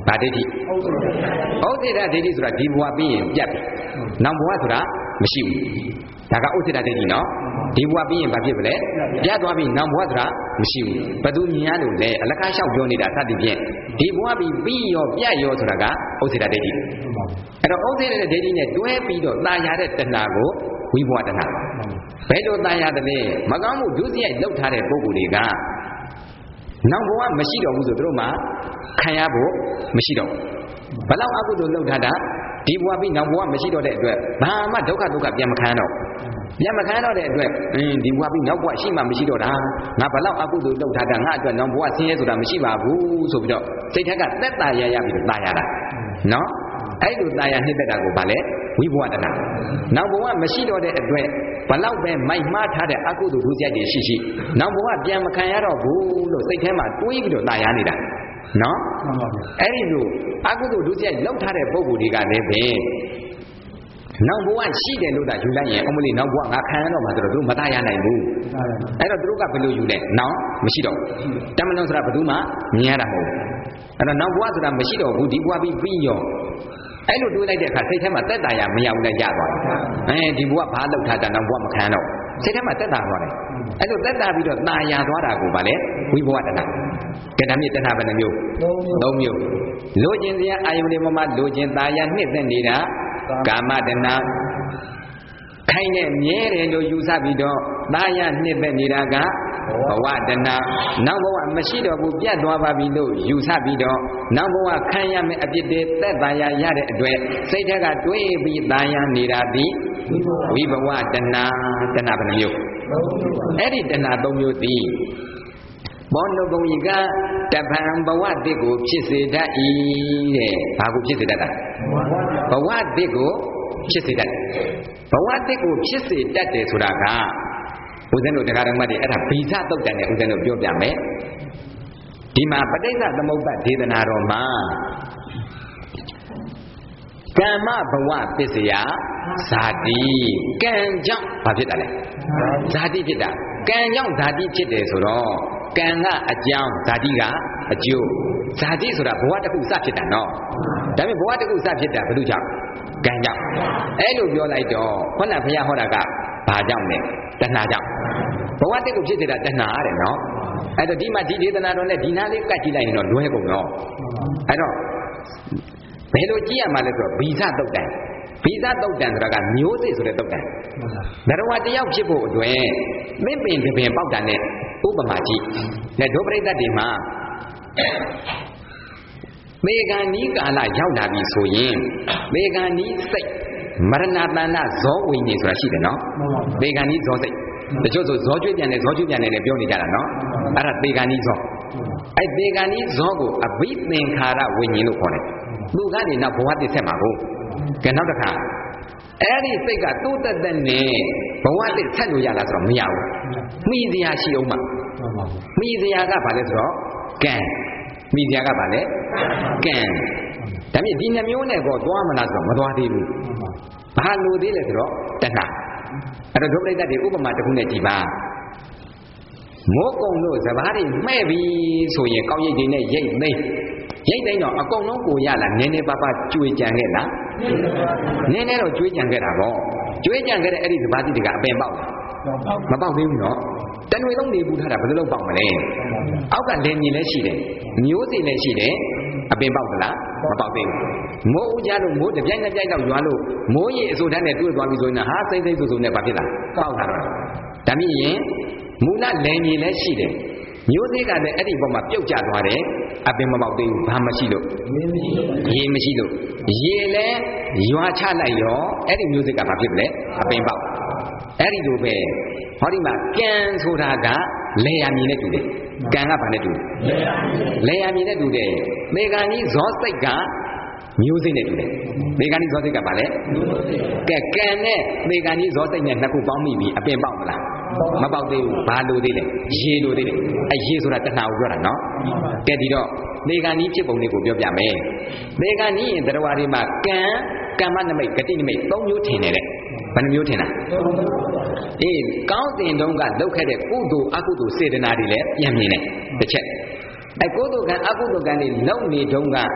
ဗာဒိဋ္ဌိဥစ္စေတဒိဋ္ဌိဆိုတာဒီဘဝပြီးရင်ပြတ်ပြီနောက်ဘဝဆိုတာမရှိဘူးဒါကဥစ္စေတဒိဋ္ဌိနော်ဒီဘဝပြီးရင်ဘာဖြစ်မလဲပြတ်သွားပြီနောက်ဘဝဆိုတာမရှိဘူးဘယ်သူမြင်ရလို့လဲအလကားလျှောက်ပြောနေတာစသည်ဖြင့်ဒီဘဝပြီးရောပြတ်ရောဆိုတာကဥစ္စေတဒိဋ္ဌိအဲ့တော့ဥစ္စေတဒိဋ္ဌိနဲ့တွဲပြီးတော့တာယာတဲ့တဏှာကိုဝိဘဝတဏှာဘယ်လိုတာယာတယ်လဲမကောင်းမှုဒုစရိုက်လောက်ထားတဲ့ပုဂ္ဂိုလ်တွေကနောက်ဘဝမရှိတော့ဘူးဆိုသူတို့မှခံရဖို့မရှိတော့ဘလောက်အကုသိုလ်လောက်ထားတာဒီဘဝပြီးနောက်ဘဝမရှိတော့တဲ့အတွက်ဘာမှဒုက္ခပြန်မခံတော့ပြန်မခံတော့တဲ့အတွက်ဒီဘဝပြီးနောက်ဘဝရှိမှမရှိတော့တာငါဘလောက်အကုသိုလ်လောက်ထားတာငါအတွက်နောက်ဘဝဆင်းရဲဆိုတာမရှိပါဘူးဆိုပြီးတော့စိတ်ထက်ကသက်သာရပြီးတော့တာယာတာနော်အဲ့လိုတာယာနှိမ့်သက်တာကိုဗာလဲဝိဘဝတဏနောက်ဘဝမရှိတော့တဲ့အတွက်ဘလောက်ပဲမိုက်မှားထားတဲ့အကုသိုလ်ဒုစရိုက်တွေရှိနောက်ဘဝပြန်မခံရတော့ဘူးလို့စိတ်ထဲမှာတွေးပြီးတော့တာယာနေတာနော်အဲ့ဒီလိုအကုသိုလ်ဒုစရိုက်လောက်ထားတဲ့ပုံကိုယ်တွေကလည်းပဲနောက်ဘဝရှိတယ်လို့သာယူလိုက်ရင်အမလီနောက်ဘဝငါခံရတော့မှဆိုတော့သူမတားရနိုင်ဘူးအဲ့တော့သူတို့ကဘယ်လိုယူလဲနောက်မရှိတော့တမန်တော်ဆိုတာဘယ်သူမှမြင်ရတာမဟုတ်အဲ့တော့နောက်ဘဝဆိုတာမရှိတော့ဘူးဒီဘဝပြီးရောအဲ့လိုတွေးလိုက်တဲ့အခါစိတ်ထဲမှာသက်သာရမရဘူးလည်းရသွားတယ်ဒီဘဝဘာလောက်ထားတာနောက်ဘဝမခံတော့စိတ်ထဲမှာသက်သာသွားတယ်အဲ့လိုသက်သာပြီးတော့ตาရသွားတာကိုဗာလဲဝိဘဝတဏကဲဒါမြင့်တဏဘယ်နှမျိုး၃မျိုးလိုချင်စရာအာယုန်တွေမှာလိုချင်ตาရနှစ်သက်နေတာကာမတဏခိုင်းနဲ့မြဲတယ်လို့ယူဆပြီးတော့ตาရနှစ်သက်နေတာကဘဝတဏနောက်ဘဝမရှိတော့ဘူးပြတ်သွားပါပြီလို့ယူဆပြီးတော့နောက်ဘဝခံရမယ့်အပြစ်တွေသက်သာရရတဲ့အတွက်စိတ်ထက်ကတွေးပြီးตาရနေတာဒီဝိဘဝတဏဘယ်နှမျိုးအဲ့ဒီတဏ၃မျိုးသည်ဘောနုဘုံဤကတပံဘဝတစ်ကိုဖြစ်စေတတ်၏တဲ့ဘာကိုဖြစ်စေတတ်တာဘဝတစ်ကိုဖြစ်စေတတ်ဘဝတစ်ကိုဖြစ်စေတတ်တယ်ဆိုတာကဦးဇင်းတို့တရားတော်မှတ်တယ်အဲ့ဒါဗီဇတုတ်တန်နဲ့ဦးဇင်းတို့ပြောပြမယ်ဒီမှာပဋိစ္စသမုပ္ပါဒေသနာတော်မှာကမ္မဘဝပစ္စယဇာတိကံကြောင့်ဘာဖြစ်တာလဲဇာတိဖြစ်တာကံကြောင့်ဇာတိဖြစ်တယ်ဆိုတော့ကံကအကြောင်းဇာတိကအကျိုးဇာတိဆိုတာဘဝတစ်ခုစဖြစ်တာနော်ဒါပေမဲ့ဘဝတစ်ခုစဖြစ်တာဘယ်သူကြောင့်ကံကြောင့်အဲ့လိုပြောလိုက်တော့ခုနဘုရားဟောတာကဘာကြောင့်လဲတဏှာကြောင့်ဘဝတစ်ခုဖြစ်စေတာတဏှာတဲ့နော်အဲ့တော့ဒီမှာဒီဒေသနာတော်နဲ့ဒီနာလေးကတ်ကြည့်လိုက်ရင်တော့လွဲကုန်တော့အဲ့တော့ဘယ်လိုကြည့်ရမှာလဲဆိုတော့ဗီဇတုတ်တန်ဗီဇတုတ်တန်ဆိုတာကမျိုးစေ့ဆိုတဲ့တုတ်တန်ဘရဝတယောက်ဖြစ်ဖို့အတွက်မင်းပင်တပင်ပေါက်တာနဲ့ဥပမာကြည့်နဲ့ဒုပရိသတ်တွေမှာမေဂန်နီးကာလရောက်လာပြီဆိုရင်မေဂန်နီးစိတ်မရဏတဏဇောဝိညာဉ်ဆိုတာရှိတယ်နော်မေဂန်နီးဇောစိတ်တချို့ဆိုဇောကျွေးပြန်တယ်လည်းပြောနေကြတာနော်အဲ့ဒါမေဂန်နီးဇောအဲ့မေဂန်နီးဇောကိုအဘိသင်္ခါရဝိညာဉ်လို့ခေါ်တယ်သူကနေနောက်ဘဝတည်ဆက်မှာကိုကဲနောက်တစ်ခါအဲ့ဒီစိတ်ကသူ့တက်တက်နဲ့ဘဝတည်ဆက်လို့ရလားဆိုတော့မရဘူးမိစရာရှိအောင်မှာမိစရာကဘာလဲဆိုတော့ကံမိစရာကဘာလဲကံဒါမြင့်ဒီနှမျိုးနဲ့တော့သွားမလားဆိုတော့မသွားသေးဘူးဘာလို့သေးလဲဆိုတော့တဏှာအဲ့တော့ဒုပရိသတ်တွေဥပမာတစ်ခုနဲ့ကြည်ပါမိုးကုံတို့စဘာတွေမှဲ့ပြီဆိုရင်ကောက်ရိတ်တွေနဲ့ရိတ်သိမ်းရိတ်သိမ်းတော့အကုန်လုံးကိုရလာနည်းနည်းပါးပါးကျွေးကြံခဲ့လားနည်းနည်းတော့ကျွေးကြံခဲ့တာပေါ့ကျွေးကြံခဲ့တဲ့အဲ့ဒီစဘာတိတွေကအပင်ပေါက်မပေါက်သေးဘူးနော်တဏှွေလုံးနေဘူးထားတာဘယ်လိုလုပ်ပေါက်မလဲအောက်ကလင်းမြင်လည်းရှိတယ်မျိုးစေ့လည်းရှိတယ်အပင်ပေါက်သလားမပေါက်သေးဘူးမိုးဦးကြလို့မိုးတပြိုင်တော့ရွာလို့မိုးရေအစိုးတန်းနဲ့တွေ့သွားပြီဆိုရင်ဟာစိမ့်စိမ့်ဆူနဲ့ဘာဖြစ်လားပေါက်တာတော့ဒါမြင်ရင်မူလလင်းမြင်လည်းရှိတယ်မျိုးစေ့ကလည်းအဲ့ဒီပုံမှာပြုတ်ကျသွားတယ်အပင်မပေါက်သေးဘူးဘာမှရှိလို့ရေမရှိလို့ရေလည်းရွာချလိုက်ရောအဲ့ဒီမျိုးစေ့ကဘာဖြစ်လဲအပင်ပေါက်အဲ့ဒီလိုပဲဟောဒီမှာကံဆိုတာကလေယာမြင်နဲ့တူတယ်ကံကဘာနဲ့တူလဲလေယာမြင်နဲ့တူတယ်မေဂန်ကြီးဇောစိတ်ကမျိုးစိတ်နဲ့တူတယ်မေဂန်ကြီးဇောစိတ်ကဘာလဲကဲကံနဲ့မေဂန်ကြီးဇောစိတ်နဲ့နှစ်ခုပေါင်းမိပြီအပင်ပေါက်မလားမပေါက်သေးဘူးဘာလို့သေးလဲရေလို့သေးတယ်အရေဆိုတာတဏှာကိုပြောတာနော်ကဲဒီတော့မေဂန်ကြီးဖြစ်ပုံလေးကိုပြောပြမယ်မေဂန်ကြီးရင်တရားဝါတွေမှာကံမနမိတ်ဂတိနမိတ်၃မျိုးထင်တယ်တဲ့ဘယ်နှမျိုးထင်လားအေးကောင်းတင်တုန်းကလုပ်ခဲ့တဲ့ကုသိုလ်အကုသိုလ်စေတနာတွေလည်းပြန်မြင်တယ်တစ်ချက်အဲကုသိုလ်ကံအကုသိုလ်ကံတွေလုပ်နေတုန်းက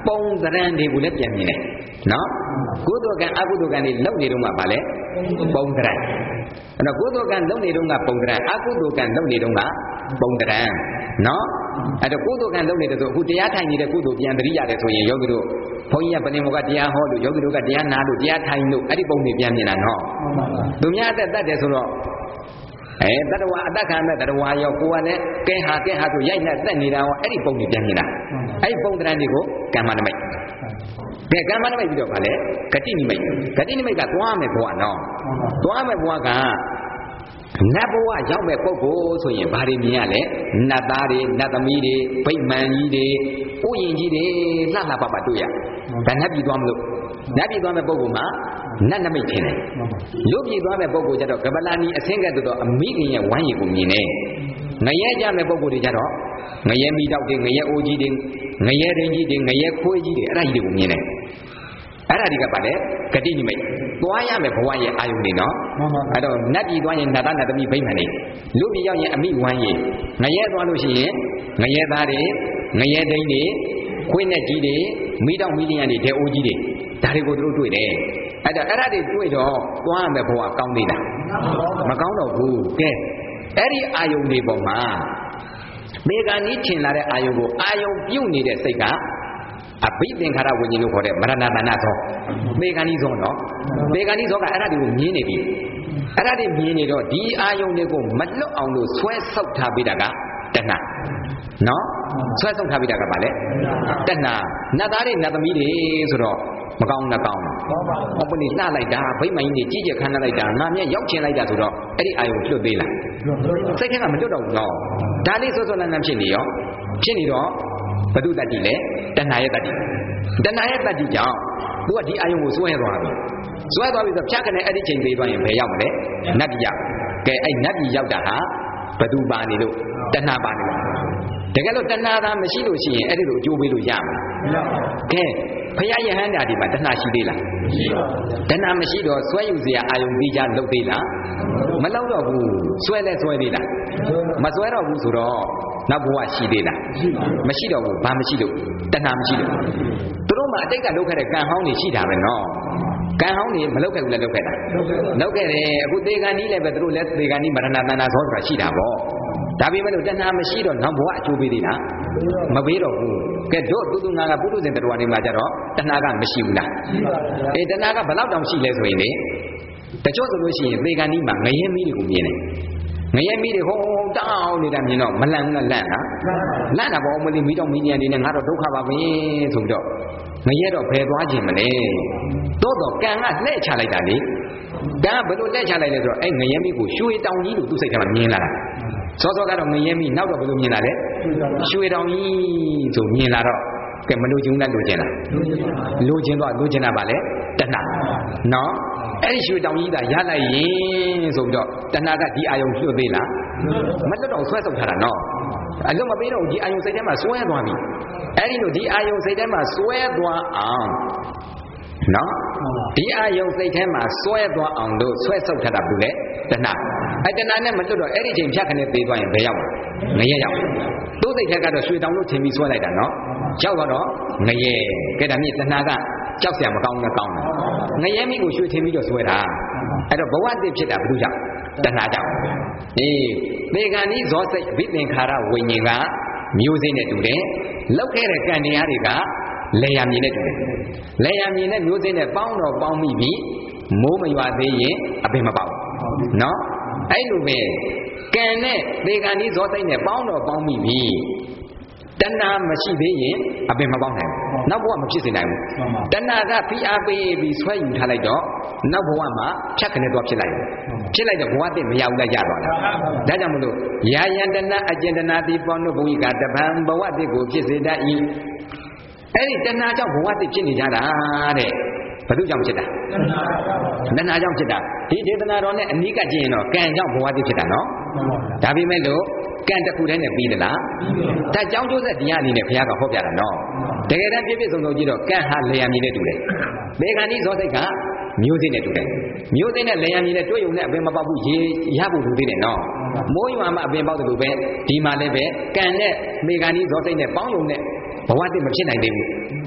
ပုံသဏ္ဍာန်တွေကိုလည်းပြန်မြင်တယ်နော်ကုသိုလ်ကံအကုသိုလ်ကံတွေလုံနေတော့မှဗာလဲပုံသဏ္ဍာန်အဲ့တော့ကုသိုလ်ကံလုံနေတော့ကပုံသဏ္ဍာန်အကုသိုလ်ကံလုံနေတော့ကပုံသဏ္ဍာန်နော်အဲ့တော့ကုသိုလ်ကံလုံနေတယ်ဆိုအခုတရားထိုင်နေတဲ့ကုသိုလ်ပြန်တရိရတယ်ဆိုရင်ယောဂီတို့ဘုန်းကြီးကပဏိမောကတရားဟောလို့ယောဂီတို့ကတရားနာလို့တရားထိုင်လို့အဲ့ဒီပုံတွေပြန်မြင်တာနော်သူများအသက်တတ်တယ်ဆိုတော့တတဝါအတ္တခံမဲ့တတဝါရောကိုယ်ကလည်းကဲဟာဆိုရိုက်နဲ့တက်နေတာရောအဲ့ဒီပုံတွေပြန်မြင်တာအဲ့ဒီပုံတရံတွေကိုကမ္မနမိတ်ကဲကမ္မနမိတ်ပြီးတော့ဗာလဲဂတိနိမိတ်ကသွားမယ်ဘဝနော်သွားမယ်ဘဝကနတ်ဘဝရောက်မဲ့ပုဂ္ဂိုလ်ဆိုရင်ဘာတွေမြင်ရလဲနတ်သားတွေနတ်သမီးတွေဗိမာန်ကြီးတွေဥယျာဉ်ကြီးတွေလှလှပပတွေ့ရဒါနတ်ပြည်သွားမလို့နတ်ပြည်သွားမဲ့ပုဂ္ဂိုလ်မှာနတ်နမိတ်ခြင်းတယ်လူပြည်သွားမဲ့ပုဂ္ဂိုလ်ကြတော့ကပလာနီအဆင်းကဲ့သို့သောအမိခင်ရဲ့ဝမ်းရည်ကိုမြင်တယ်ငရဲကြမဲ့ပုဂ္ဂိုလ်တွေကြတော့ငရဲမိတောက်တွေငရဲအိုးကြီးတွေငရဲရင်းကြီးတွေငရဲခွေးကြီးတွေအဲ့ဒါကြီးတွေကိုမြင်တယ်အဲ့ဒါတွေကပါလေဂတိနိမိတ်သွားရမယ်ဘဝရဲ့အာယုန်တွေနော်အဲ့တော့နတ်ပြည်သွားရင်နတ်သားနတ်သမီးဗိမာန်တွေလူပြည်ရောက်ရင်အမိဝမ်းရည်ငရဲသွားလို့ရှိရင်ငရဲသားတွေငရဲဒိန်းတွေခွေးနဲ့ကြီးတွေမိတောက်မိလျံတွေဒဲအိုးကြီးတွေဒါတွေကိုသူတို့တွေ့တယ်အဲ့တော့အဲ့ဒါတွေတွေ့တော့သွားရမယ်ဘဝကောင်းသေးလားမကောင်းတော့ဘူးကဲအဲ့ဒီအာယုန်တွေပေါ်မှာမေဂန်ကြီးထင်လာတဲ့အာယုန်ကိုအာယုန်ပြုတ်နေတဲ့စိတ်ကအဘိသင်္ခါရဝိညာဉ်လို့ခေါ်တဲ့မရဏတဏ္ဍသောမေဂန်ကြီးသောနော်မေဂန်ကြီးသောကအဲ့ဒါတွေကိုမြင်နေပြီအဲ့ဒါတွေမြင်နေတော့ဒီအာယုန်တွေကိုမလွတ်အောင်လို့ဆွဲဆုပ်ထားပေးတာကတဏှာနော်ဆွဲဆုပ်ထားပေးတာကဘာလဲတဏှာနတ်သားတွေနတ်သမီးတွေဆိုတော့မကောင်းနှကောင်းဟောပနိလှလိုက်တာဗိမာန်ကြီးကြီးကျယ်ခမ်းနားလိုက်တာငါမြတ်ရောက်ချင်လိုက်တာဆိုတော့အဲ့ဒီအာယုန်လွတ်သေးလားစိတ်ထဲကမလွတ်တော့ဘူးနော်ဒါလေးစောစောလန်းလန်းဖြစ်နေရောဖြစ်နေတော့ဘုဒ္ဓတတ္တိလေတဏှာရဲ့တတ္တိကြောင့်သူကဒီအာယုန်ကိုစွဲသွားပြီဆိုဖြတ်ကနေအဲ့ဒီချိန်သေးသွားရင်ဘယ်ရောက်မလဲနတ်ပြည်ရောက်ကဲအဲ့နတ်ပြည်ရောက်တာဟာဘသူပါနေလို့တဏှာပါနေလို့တကယ်လို့တဏှာသာမရှိလို့ရှိရင်အဲ့ဒီလိုအကျိုးပေးလို့ရမှာကဲဘုရားယဟန္တာဒီမှာတဏှာရှိသေးလားမရှိပါဘူးတဏှာမရှိတော့စွဲယူစရာအာယုန်ပြီးကြလုပ်သေးလားမလုပ်တော့ဘူးစွဲလဲစွဲသေးလားမစွဲတော့ဘူးဆိုတော့နောက်ဘဝရှိသေးလားမရှိတော့ဘူးဘာမရှိလို့တဏှာမရှိလို့သူတို့မှအတိတ်ကလုပ်ခဲ့တဲ့ကံဟောင်းတွေရှိတာပဲနော်ကံဟောင်းတွေမလုပ်ခဲ့ဘူးလားလုပ်ခဲ့တာလုပ်ခဲ့တယ်အခုသေကံကြီးလည်းပဲသူတို့လည်းသေကံကြီးမရဏတဏ္ဍသောဆိုတာရှိတာပေါ့ဒါပေမဲ့လို့တဏှာမရှိတော့နောက်ဘဝအကျိုးပေးသေးလားမပေးတော့ဘူးကဲတို့သူငါကပုထုဇဉ်တရားတွေမှာကြတော့တဏှာကမရှိဘူးလားအေးတဏှာကဘယ်တော့တောင်ရှိလဲဆိုရင်လေတချို့ဆိုလို့ရှိရင်သေကံကြီးမှာငရဲမီးတွေကိုမြင်တယ်ငရဲမီးတွေဟိုတောင်းနေတာမြင်တော့မလန့်ဘူးလားလန့်တာပေါ့မလေးမီးတော့မီးညံနေနဲ့ငါတော့ဒုက္ခပါပဲဆိုပြီးတော့ငရဲတော့ဖယ်သွားခြင်းမလဲသို့တော့ကံကလှည့်ချလိုက်တာလေကံကဘယ်လိုလှည့်ချလိုက်လဲဆိုတော့အဲ့ငရဲမီးကိုရွှေတောင်ကြီးလို့သူ့စိတ်ထဲမှာမြင်လာတာစောစောကတော့ငရဲမီးနောက်တော့ဘယ်လိုမြင်လာလဲရွှေတောင်ကြီးဆိုမြင်လာတော့ကဲမလို့ချင်းလားလို့ချင်းလားလို့ချင်းတော့လို့ချင်းတာပါလေတဏှာနော်အဲ့ဒီရွှေတောင်ကြီးသာရလိုက်ရင်ဆိုပြီးတော့တဏှာကဒီအာယုံလွတ်သေးလားမလွတ်တော့ဆွဲဆုပ်ထားတာနော်အလုံးမပေးတော့ဒီအာယုံစိတ်ထဲမှာဆွဲသွားပြီအဲ့ဒီလိုဒီအာယုံစိတ်ထဲမှာဆွဲသွားအောင်နော်ဒီအာယုံစိတ်ထဲမှာဆွဲသွားအောင်လို့ဆွဲဆုပ်ထားတာဘူးလေတဏှာအဲ့တဏှာနဲ့မလွတ်တော့အဲ့ဒီချိန်ဖြတ်ခနဲ့သေးသွားရင်ဘယ်ရောက်ငရဲရောက်သူ့စိတ်ထဲကတော့ရွှေတောင်လို့ထင်ပြီးဆွဲလိုက်တာနော်ရောက်တော့ငရဲကဲဒါမြင့်တဏှာကကြောက်စရာမကောင်းဘူးကောင်းတယ်ငရဲမိကိုရွှေထင်ပြီးတော့ဆွဲတာအဲ့တော့ဘဝတည်ဖြစ်တာဘယ်သူကြောင့်တဏှာကြောင့်အေးသေကံဤဇောစိတ်အဘိသင်္ခါရဝိညာဉ်ကမျိုးစိနဲ့တူတယ်လောက်ခဲ့တဲ့ကံတရားတွေကလေယာမြင်နဲ့တူတယ်လေယာမြင်နဲ့မျိုးစိနဲ့ပေါင်းတော့ပေါင်းမိပြီမိုးမရွာသေးရင်အပင်မပေါက်နော်အဲ့လိုပဲကံနဲ့သေကံဤဇောစိတ်နဲ့ပေါင်းတော့ပေါင်းမိပြီတဏှာမရှိသေးရင်အပင်မပေါက်နိုင်ဘူးနောက်ဘဝမဖြစ်စေနိုင်ဘူးတဏှာကဖိအားပေးပြီးဆွဲယူထားလိုက်တော့နောက်ဘဝမှာဖြတ်ခနဲ့တော့ဖြစ်လိုက်တော့ဘဝတည်းမရဘူးလားရသွားတာဒါကြောင့်မလို့ယာယံတဏှာအကျဉ်တဏှာတိပေါနုဘုံဤကတပံဘဝတည်းကိုဖြစ်စေတတ်၏အဲ့ဒီတဏှာကြောင့်ဘဝတည်းဖြစ်နေကြတာတဲ့ဘယ်သူကြောင့်ဖြစ်တာတဏှာကြောင့်ဖြစ်တာဒီဒေသနာတော်နဲ့အနိကကျင့်ရင်တော့ကံကြောင့်ဘဝတည်းဖြစ်တာနော်ဒါပေမဲ့လို့ကံတစ်ခုတည်းနဲ့ပြီးသလားဒါကြောင့်ကျိုးဆက်တရားအနေနဲ့ဘုရားကဟောပြတာနော်တကယ်တမ်းပြည့်ပြည့်စုံစုံကြည့်တော့ကံဟာလေယာမြင်နဲ့တူတယ်ဘေကံဤဇောစိတ်ကမျိုးစိနဲ့တူတယ်မျိုးစိနဲ့လေယာမြင်နဲ့တွေ့ုံနဲ့အပင်မပေါက်ဘူးရေရဖို့လူသေးတယ်နော်မိုးရွာမှအပင်ပေါက်တယ်လို့ပဲဒီမှာလည်းပဲကံနဲ့ဘေကံဤဇောစိတ်နဲ့ပေါင်းုံနဲ့ဘဝတည်းမဖြစ်နိုင်သေးဘူး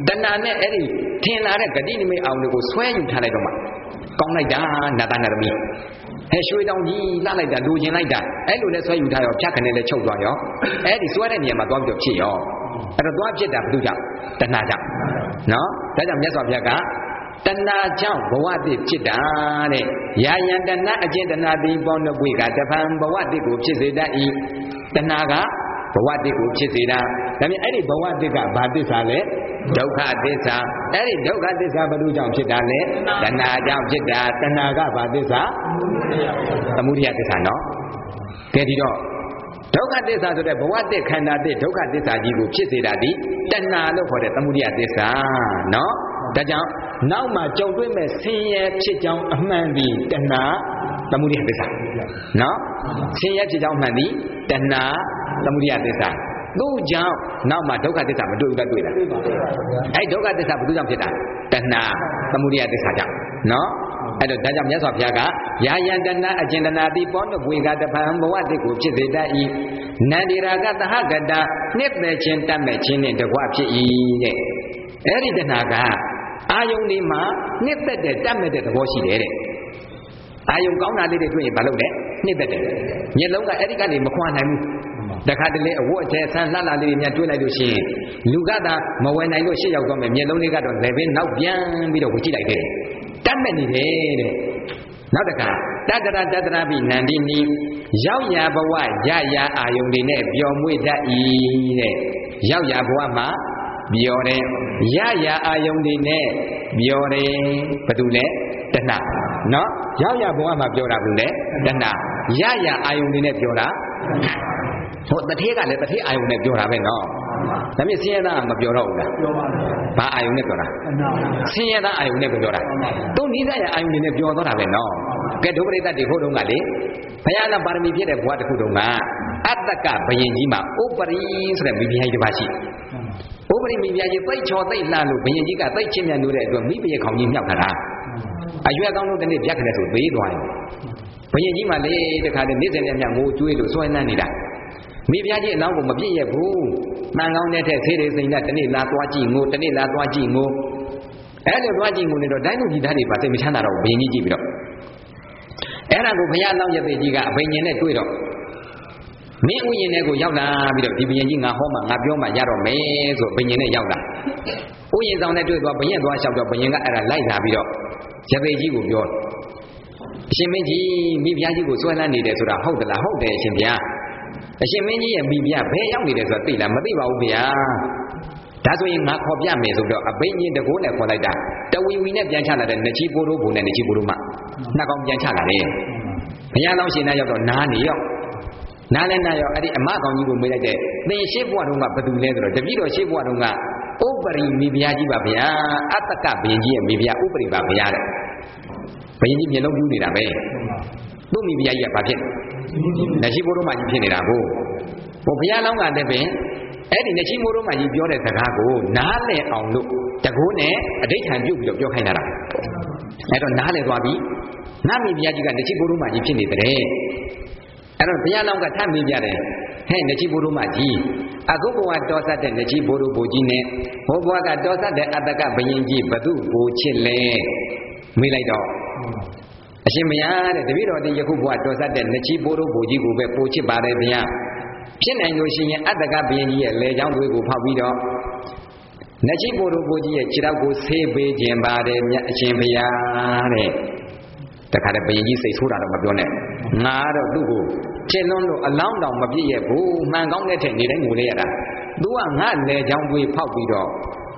တဏှာနဲ့အဲ့ဒီထင်လာတဲ့ဂတိနိမိတ်အောင်တွေကိုဆွဲယူထားလိုက်တော့မှကောင်းလိုက်တာနတ်သားနတ်သမီးဟဲ့ရွှေတောင်ကြီးလှလိုက်တာလူကျင်လိုက်တာအဲ့လိုလဲဆွဲယူထားရောဖြတ်ခနဲ့လဲချုပ်သွားရောအဲ့ဒီဆွဲတဲ့နေရာမှာသွားပြီးတော့ဖြစ်ရောအဲ့တော့သွားဖြစ်တာဘယ်သူကြောင့်တဏှာကြောင့်နော်ဒါကြောင့်မြတ်စွာဘုရားကတဏှာကြောင့်ဘဝတည်ဖြစ်တာတဲ့ယာယံတဏှာအကျင့်တဏှာတိပေါင်းနှပွေကတပံဘဝတည်ကိုဖြစ်စေတတ်၏တဏှာကဘဝတည်ကိုဖြစ်စေတာဒါမြင်အဲ့ဒီဘဝတည်ကဘာသစ္စာလဲဒုက္ခသစ္စာအဲ့ဒီဒုက္ခသစ္စာဘယ်လိုကြောင့်ဖြစ်တာလဲတဏှာကြောင့်ဖြစ်တာတဏှာကဘာသစ္စာသမုဒယသစ္စာနော်ကဲဒီတော့ဒုက္ခသစ္စာဆိုတဲ့ဘဝတည်ခန္ဓာတည်ဒုက္ခသစ္စာကြီးကိုဖြစ်စေတာဒီတဏှာလို့ခေါ်တဲ့သမုဒယသစ္စာနော်ဒါကြောင့်နောက်မှကြုံတွေ့မဲ့ဆင်းရဲဖြစ်ကြောင်းအမှန်ဒီတဏှာသမုဒယသစ္စာနော်ဆင်းရဲဖြစ်ကြောင်းမှန်ဒီတဏှာသမုဒယသစ္စာသူ့ကြောင့်နောက်မှဒုက္ခသစ္စာမတွေ့ဘူးလားတွေ့လားအဲ့ဒုက္ခသစ္စာဘယ်သူကြောင့်ဖြစ်တာတဏှာသမုဒယသစ္စာကြောင့်နော်အဲ့တော့ဒါကြောင့်မြတ်စွာဘုရားကယာယံတဏှာအကျဉ်တဏှာတိပေါနှုတ်ဝေကတဖန်ဘဝတိကိုဖြစ်စေတတ်၏နန္ဒီရာကသဟကတနှစ်သက်ခြင်းတတ်မဲ့ခြင်းနဲ့တကွဖြစ်၏တဲ့အဲ့ဒီတဏှာကအာယုန်ဒီမှာနှစ်သက်တဲ့တတ်မဲ့တဲ့သဘောရှိတယ်တဲ့အာယုန်ကောင်းတာလေးတွေတွေ့ရင်ဘာလုပ်လဲနှစ်သက်တယ်မျက်လုံးကအဲ့ဒီကနေမခွာနိုင်ဘူးတခါတလေအဝတ်အထည်ဆန်းလှလှလေးတွေများတွေးလိုက်လို့ရှိရင်လူကသာမဝယ်နိုင်လို့ရှေ့ရောက်တော့မယ်မျက်လုံးလေးကတော့လည်းပဲနောက်ပြန်ပြီးတော့ဝကြည့်လိုက်တယ်တတ်မဲ့နေတယ်တဲ့နောက်တခါတတရာတတရာပိနန္ဒီနီရောက်ရဘဝရရအာယုန်တွေနဲ့ပျော်မွေ့တတ်၏တဲ့ရောက်ရဘဝမှာပျော်တယ်ရရအာယုန်တွေနဲ့ပျော်တယ်ဘာတူလဲတဏှာနော်ရောက်ရဘဝမှာပျော်တာဘူးလေတဏှာရရအာယုန်တွေနဲ့ပျော်တာဟိုတထေးကလည်းတထေးအာယုန်နဲ့ပြောတာပဲနော်ဒါမြင်ဆင်းရဲသားမပြောတော့ဘူးလားပြောပါဘူးဘာအာယုန်နဲ့ပြောတာဆင်းရဲသားအာယုန်နဲ့ပြောတာသူနိစ္စရအာယုန်နဲ့ပြောတော့တာပဲနော်ကဲဒုပရိသတ်တွေဖို့တုန်းကလေဘုရားကပါရမီဖြစ်တဲ့ဘဝတစ်ခုတုန်းကအတ္တကဘယင်ကြီးမှာဥပရိဆိုတဲ့မိဖုရားကြီးတစ်ပါးရှိဥပရိမိဖုရားကြီးသိချောသိလှလို့ဘယင်ကြီးကသိချင်းမြန်လို့တဲ့အတွက်မိဖုရားခေါင်းကြီးမြောက်ခါတာအရွယ်ကောင်းလို့တနေ့ပြတ်ခနဲ့ဆိုသေးသွားတယ်ဘယင်ကြီးမှလေတခါတည်းနေ့စဉ်နဲ့မြငိုကျွေးလို့စွဲနှမ်းနေတာမိဖုရားကြီးအလောင်းကိုမပြည့်ရဘူးမှန်ကောင်းတဲ့ထဲဆေးတွေစိမ့်တဲ့တနေ့လာသွားကြည့်ငိုတနေ့လာသွားကြည့်ငိုအဲ့လိုသွားကြည့်ငိုနေတော့တိုင်းလူကြီးသားတွေပါစိတ်မချမ်းသာတော့ဘယင်ကြီးကြည့်ပြီးတော့အဲ့ဒါကိုဘုရားလောင်းရတဲ့ကြီးကအဘိညာဉ်နဲ့တွေ့တော့မင်းဥယျာဉ်ထဲကိုရောက်လာပြီးတော့ဒီဘယင်ကြီးငါဟောမှငါပြောမှရတော့မယ်ဆိုဘယင်နဲ့ရောက်လာဥယျာဉ်ဆောင်နဲ့တွေ့သွားဘယင်သွားလျှောက်တော့ဘယင်ကအဲ့ဒါလိုက်လာပြီးတော့ရတဲ့ကြီးကိုပြောအရှင်မင်းကြီးမိဖုရားကြီးကိုစွဲလန်းနေတယ်ဆိုတာဟုတ်သလားဟုတ်တယ်အရှင်ဘုရားအရှင်မင်းကြီးရဲ့မိဖုရားဘယ်ရောက်နေတယ်ဆိုတာသိလားမသိပါဘူးဗျာဒါဆိုရင်ငါခေါ်ပြမယ်ဆိုတော့အဘိညာဉ်တကိုးနဲ့ခေါ်လိုက်တာတဝီဝီနဲ့ပြန်ချလာတဲ့နချီပိုးတို့ဘုံနဲ့နချီပိုးတို့မှနှစ်ကောင်ပြန်ချလာတယ်ဘုရားလောင်းရှင်နဲ့ရောက်တော့နားနေရောက်နားလဲနားရောက်အဲ့ဒီအမကောင်ကြီးကိုမေးလိုက်တဲ့သင်ရှေ့ဘဝတုန်းကဘယ်သူလဲဆိုတော့တပည့်တော်ရှေ့ဘဝတုန်းကဥပရိမိဖုရားကြီးပါဗျာအတ္တကဘယင်ကြီးရဲ့မိဖုရားဥပရိပါဗျာတဲ့ဘယင်ကြီးမျက်လုံးပြူးနေတာပဲသူ့မိဖုရားကြီးကဘာဖြစ်နချီပိုးတို့မှကြီးဖြစ်နေတာကိုဘုရားလောင်းကတည်းပင်အဲ့ဒီနချီမိုးတို့မှကြီးပြောတဲ့စကားကိုနားလည်အောင်လို့တကိုးနဲ့အဋိဌံပြုတ်ပြီးတော့ပြောခိုင်းတာအဲ့တော့နားလည်သွားပြီနတ်မိဖုရားကြီးကနချီမိုးတို့မှကြီးဖြစ်နေတယ်အဲ့တော့ဘုရားလောင်းကထပ်မိကြတယ်ဟဲ့နချီမိုးတို့မှကြီးအခုဘဝတောဆက်တဲ့နချီမိုးတို့ဘိုးကြီးနဲ့ဘိုးဘွားကတောဆက်တဲ့အတ္တကဘယင်ကြီးဘသူ့ကိုချစ်လဲမေးလိုက်တော့အရှင်မယားတဲ့တပည့်တော်ဒီယခုဘဝတော်ဆက်တဲ့နချီပိုးတို့ဘိုးကြီးကိုပဲပို့ချစ်ပါတယ်ဗျာဖြစ်နိုင်လို့ရှိရင်အတ္တကဘယင်ကြီးရဲ့လေချောင်းသွေးကိုဖောက်ပြီးတော့နချီပိုးတို့ဘိုးကြီးရဲ့ခြေထောက်ကိုဆေးပေးခြင်းပါတယ်မြတ်အရှင်ဘုရားတဲ့တခါတည်းဘယင်ကြီးစိတ်ဆိုးတာတော့မပြောနဲ့ငါတော့သူ့ကိုချစ်လွန်းလို့အလောင်းတောင်မပြည့်ရဘူးမှန်ကောင်းတဲ့ထက်နေတိုင်းငိုလေရတာသူကငါလေချောင်းသွေးဖောက်ပြီးတော့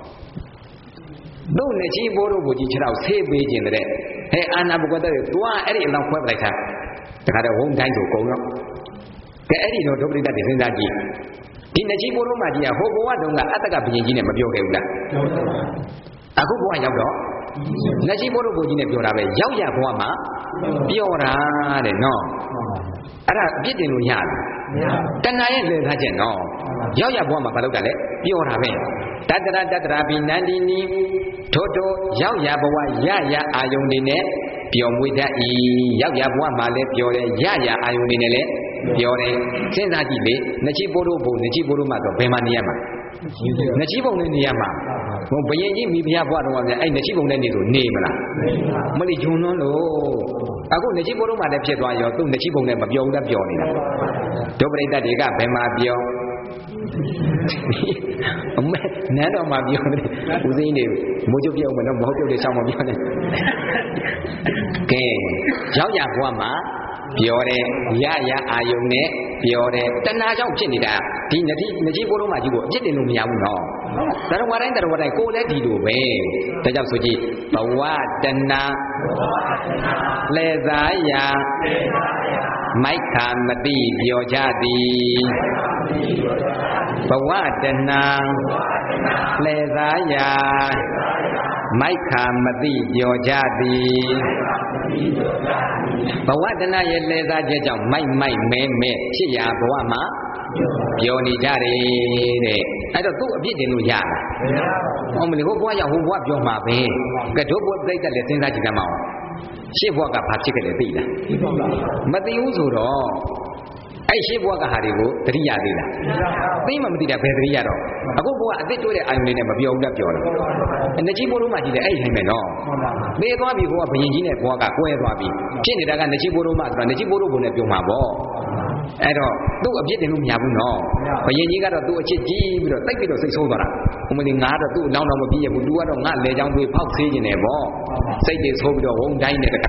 တို့နဲ့ကြီးဘိုးတို့ကိုကြီးခြေတော့ဆေးပေးခြင်းတဲ့ဟဲ့အာနာဘုကတဲ့သွားအဲ့ဒီအလောင်းခွဲပလိုက်တာတခါတော့ဝုန်းတိုင်းဆိုကုန်တော့ကဲအဲ့ဒီတော့ဒုပရိသတ်တွေစဉ်းစားကြည့်ဒီနဲ့ကြီးဘိုးတို့မှကြီးကဟိုဘဝတုန်းကအတ္တကဘယင်ကြီးနဲ့မပြောခဲ့ဘူးလားအခုဘဝရောက်တော့နဲ့ကြီးဘိုးတို့ကိုကြီးနဲ့ပြောတာပဲရောက်ရဘဝမှာပြောတာတဲ့နော်အဲ့ဒါပြစ်တင်လို့ရတယ်တဏှာရဲ့လေထားချက်နော်ရောက်ရဘဝမှာမလုပ်တာလေပြောတာပဲတတရာတတရာပိနန္ဒီနီထို့ထို့ရောက်ရဘဝရရအာယုန်တွေနဲ့ပျော်မွေ့တတ်၏ရောက်ရဘဝမှာလည်းပျော်တယ်ရရအာယုန်တွေနဲ့လည်းပျော်တယ်စဉ်းစားကြည့်လေနချီပိုးတို့ဘုံနချီပိုးတို့မှဆိုဘယ်မှာနေရမှာနချီဘုံနဲ့နေရမှာဘယင်ကြီးမိဖုရားဘွားတော်ကအဲ့နှစ်ချိပုံနဲ့နေဆိုနေမလားမလိဂျုံလွန်းလို့အခုနှစ်ချိဘုရုံးမှလည်းဖြစ်သွားရောသူ့နှစ်ချိပုံနဲ့မပြောဘူးလားပြောနေတာဒုပရိသတ်တွေကဘယ်မှာပြောအမေနန်းတော်မှာပြောတယ်ဦးစိန်းနေမိုးချုပ်ပြောမလို့မဟုတ်ပြုတ်တွေဆောင်းမပြောနဲ့ကဲရောက်ရဘွားမှာပြောတယ်ရရအာယုံနဲ့ပြောတယ်တဏှာကြောင့်ဖြစ်နေတာဒီနတိဘုရုံးမှာကြီးကိုအပြစ်တင်လို့မရဘူးနော်တရဝတိုင်းကိုလည်းဒီလိုပဲဒါကြောင့်ဆိုကြည့်ဘဝတဏှာလဲစားရာမိုက်ခာမတိပြောကြသည်ဘဝတဏှာလဲစားရာမိုက်ခာမတိပြောကြသည်ဘဝတဏှာရဲ့လဲစားချက်ကြောင့်မိုက်မဲဖြစ်ရာဘဝမှာပြောနေကြတယ်တဲ့အဲ့တော့သူ့အပြစ်တင်လို့ရလားဟောမလို့ဟိုဘွားရောက်ဟိုဘွားပြောမှာပဲကဲတို့ဘွားသိတဲ့လည်းစဉ်းစားကြည့်ကြမအောင်ရှေ့ဘွားကဘာဖြစ်ခဲ့လဲသိလားမသိဘူးဆိုတော့အဲ့ရှေ့ဘွားကဟာတွေကိုတတိယသေးလားသိမှမသိတာဘယ်တတိယတော့အခုဘွားအသက်ကျွေးတဲ့အာယုန်လေးနဲ့မပြောဘူးလားပြောတယ်နှစ်ကြီးဘိုးတို့မှကြည့်တယ်အဲ့ဒီထိုင်မယ်နော်မေးသွားပြီဘွားဘယင်ကြီးနဲ့ဘွားကကွဲသွားပြီဖြစ်နေတာကနှစ်ကြီးဘိုးတို့မှဆိုတော့နှစ်ကြီးဘိုးတို့ဘုံနဲ့ပြောမှာပေါ့အဲ့တော့သူ့အပြစ်တင်လို့မရဘူးနော်ဘယင်ကြီးကတော့သူ့အချစ်ကြီးပြီးတော့တိတ်ပြီးတော့စိတ်ဆိုးသွားတာဥမလီငါတော့သူ့နောင်တော့မပြည့်ရဘူး तू ကတော့ငါလေချောင်းတွေဖောက်ဆေးခြင်းနဲ့ပေါ့စိတ်တွေဆိုးပြီးတော့ဝုန်းတိုင်းနဲ့အဲ့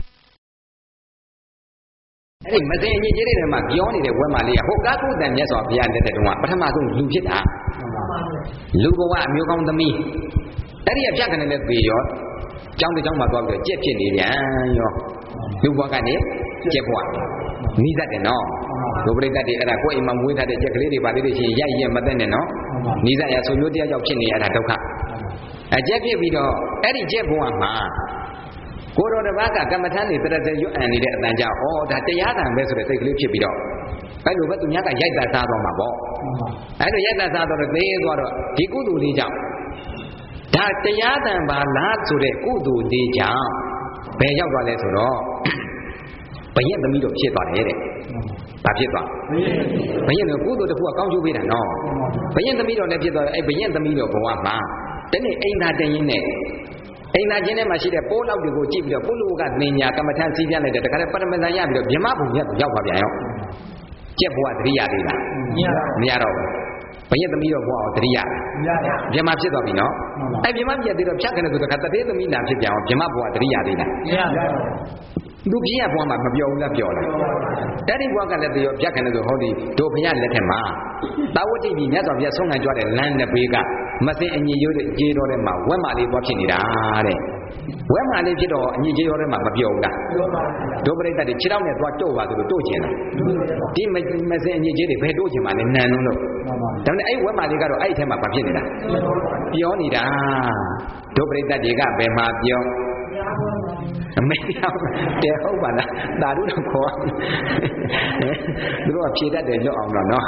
ဒီမသိအညစ်အကြေးတွေမှာပြောနေတဲ့ဝက်မလေးကဟိုကားကုသံမြတ်စွာဘုရားလက်ထက်တုန်းကပထမဆုံးလူဖြစ်တာလူဘဝအမျိုးကောင်းသမီးအဲ့ဒီအပြတ်ကနေလည်းသေရောကျောင်းတစ်ကျောင်းမှာသွားပြီးတော့ကြက်ဖြစ်နေပြန်ရောလူဘဝကနေကြက်ဘဝနီးတတ်တယ်နော်ဒုပရိသတ်တွေအဲ့ဒါကိုယ်အိမ်မှာမွေးထားတဲ့ကြက်ကလေးတွေပါသေးတယ်ရှင်ရိုက်ရက်မသက်နဲ့နော်နီးစပ်ရဆိုမျိုးတရားကြောင့်ဖြစ်နေရတာဒုက္ခအကြက်ဖြစ်ပြီးတော့အဲ့ဒီကြက်ဘဝမှာကိုတော်တစ်ပါးကကမ္မထမ်းနေတရတဲ့ရွတ်အံနေတဲ့အတန်ကြောင့်ဩဒါတရားတန်ပဲဆိုတဲ့စိတ်ကလေးဖြစ်ပြီးတော့အဲ့လိုပဲသူများကရိုက်တာစားတော့မှာပေါ့အဲ့လိုရိုက်တာစားတော့သေးသွားတော့ဒီကုသိုလ်လေးကြောင့်ဒါတရားတန်ပါလားဆိုတဲ့ကုသိုလ်လေးကြောင့်ဘယ်ရောက်သွားလဲဆိုတော့ဘယင်သမီးတို့ဖြစ်သွားတယ်တဲ့ဘာဖြစ်သွားဘယင်တို့ကုသိုလ်တစ်ခုကကောင်းကျိုးပေးတာနော်ဘယင်သမီးတို့လည်းဖြစ်သွားတယ်အဲ့ဘယင်သမီးတို့ဘဝမှာတနေ့အိမ်သာတင်ရင်းနဲ့အိမ်သာချင်းထဲမှာရှိတဲ့ပိုးလောက်တွေကိုကြည့်ပြီးတော့ပုလူကသင်ညာကမ္မထမ်းစီးပြလိုက်တဲ့တခါတည်းပရမဇန်ရပြီးတော့မြမဘုံရောက်သွားပြန်ရောကျက်ဘဝတရိယာလေးလားမရတော့ဘူးဘယင်သမီးတို့ဘဝတရိယာမြမဖြစ်သွားပြီနော်အဲ့မြမပြတ်သေးတော့ဖြတ်ခနဲ့ဆိုတခါတသေးသမီးလာဖြစ်ပြန်အောင်မြမဘဝတရိယာလေးလားလူကြီးကဘွားမှာမပြောဘူးလားပြောလားအဲ့ဒီဘွားကလည်းတရောပြတ်ခနဲ့ဆိုဟောဒီတို့ဘုရားလက်ထက်မှာသာဝတိကြီးမြတ်စွာဘုရားဆုံးခံကြွတဲ့လမ်းတစ်ဘေးကမစင်အညီရိုးတဲ့ကြေးတော်ထဲမှာဝက်မလေးသွားဖြစ်နေတာတဲ့ဝက်မလေးဖြစ်တော့အညီကြေးတော်ထဲမှာမပြောဘူးလားတို့ပရိသတ်တွေခြေထောက်နဲ့သွားတို့ပါသူတို့တို့ကျင်တာဒီမစင်အညီကြေးတွေဘယ်တို့ကျင်မှာလဲနန်လုံးလို့ဒါနဲ့အဲ့ဝက်မလေးကတော့အဲ့ဒီထဲမှာဘာဖြစ်နေတာပြောနေတာတို့ပရိသတ်တွေကဘယ်မှာပြောအမေရောက်တယ်ဟုတ်ပါလားသာဓုတော့ခေါ်သူတို့ကဖြေတတ်တယ်လွတ်အောင်တော့နော်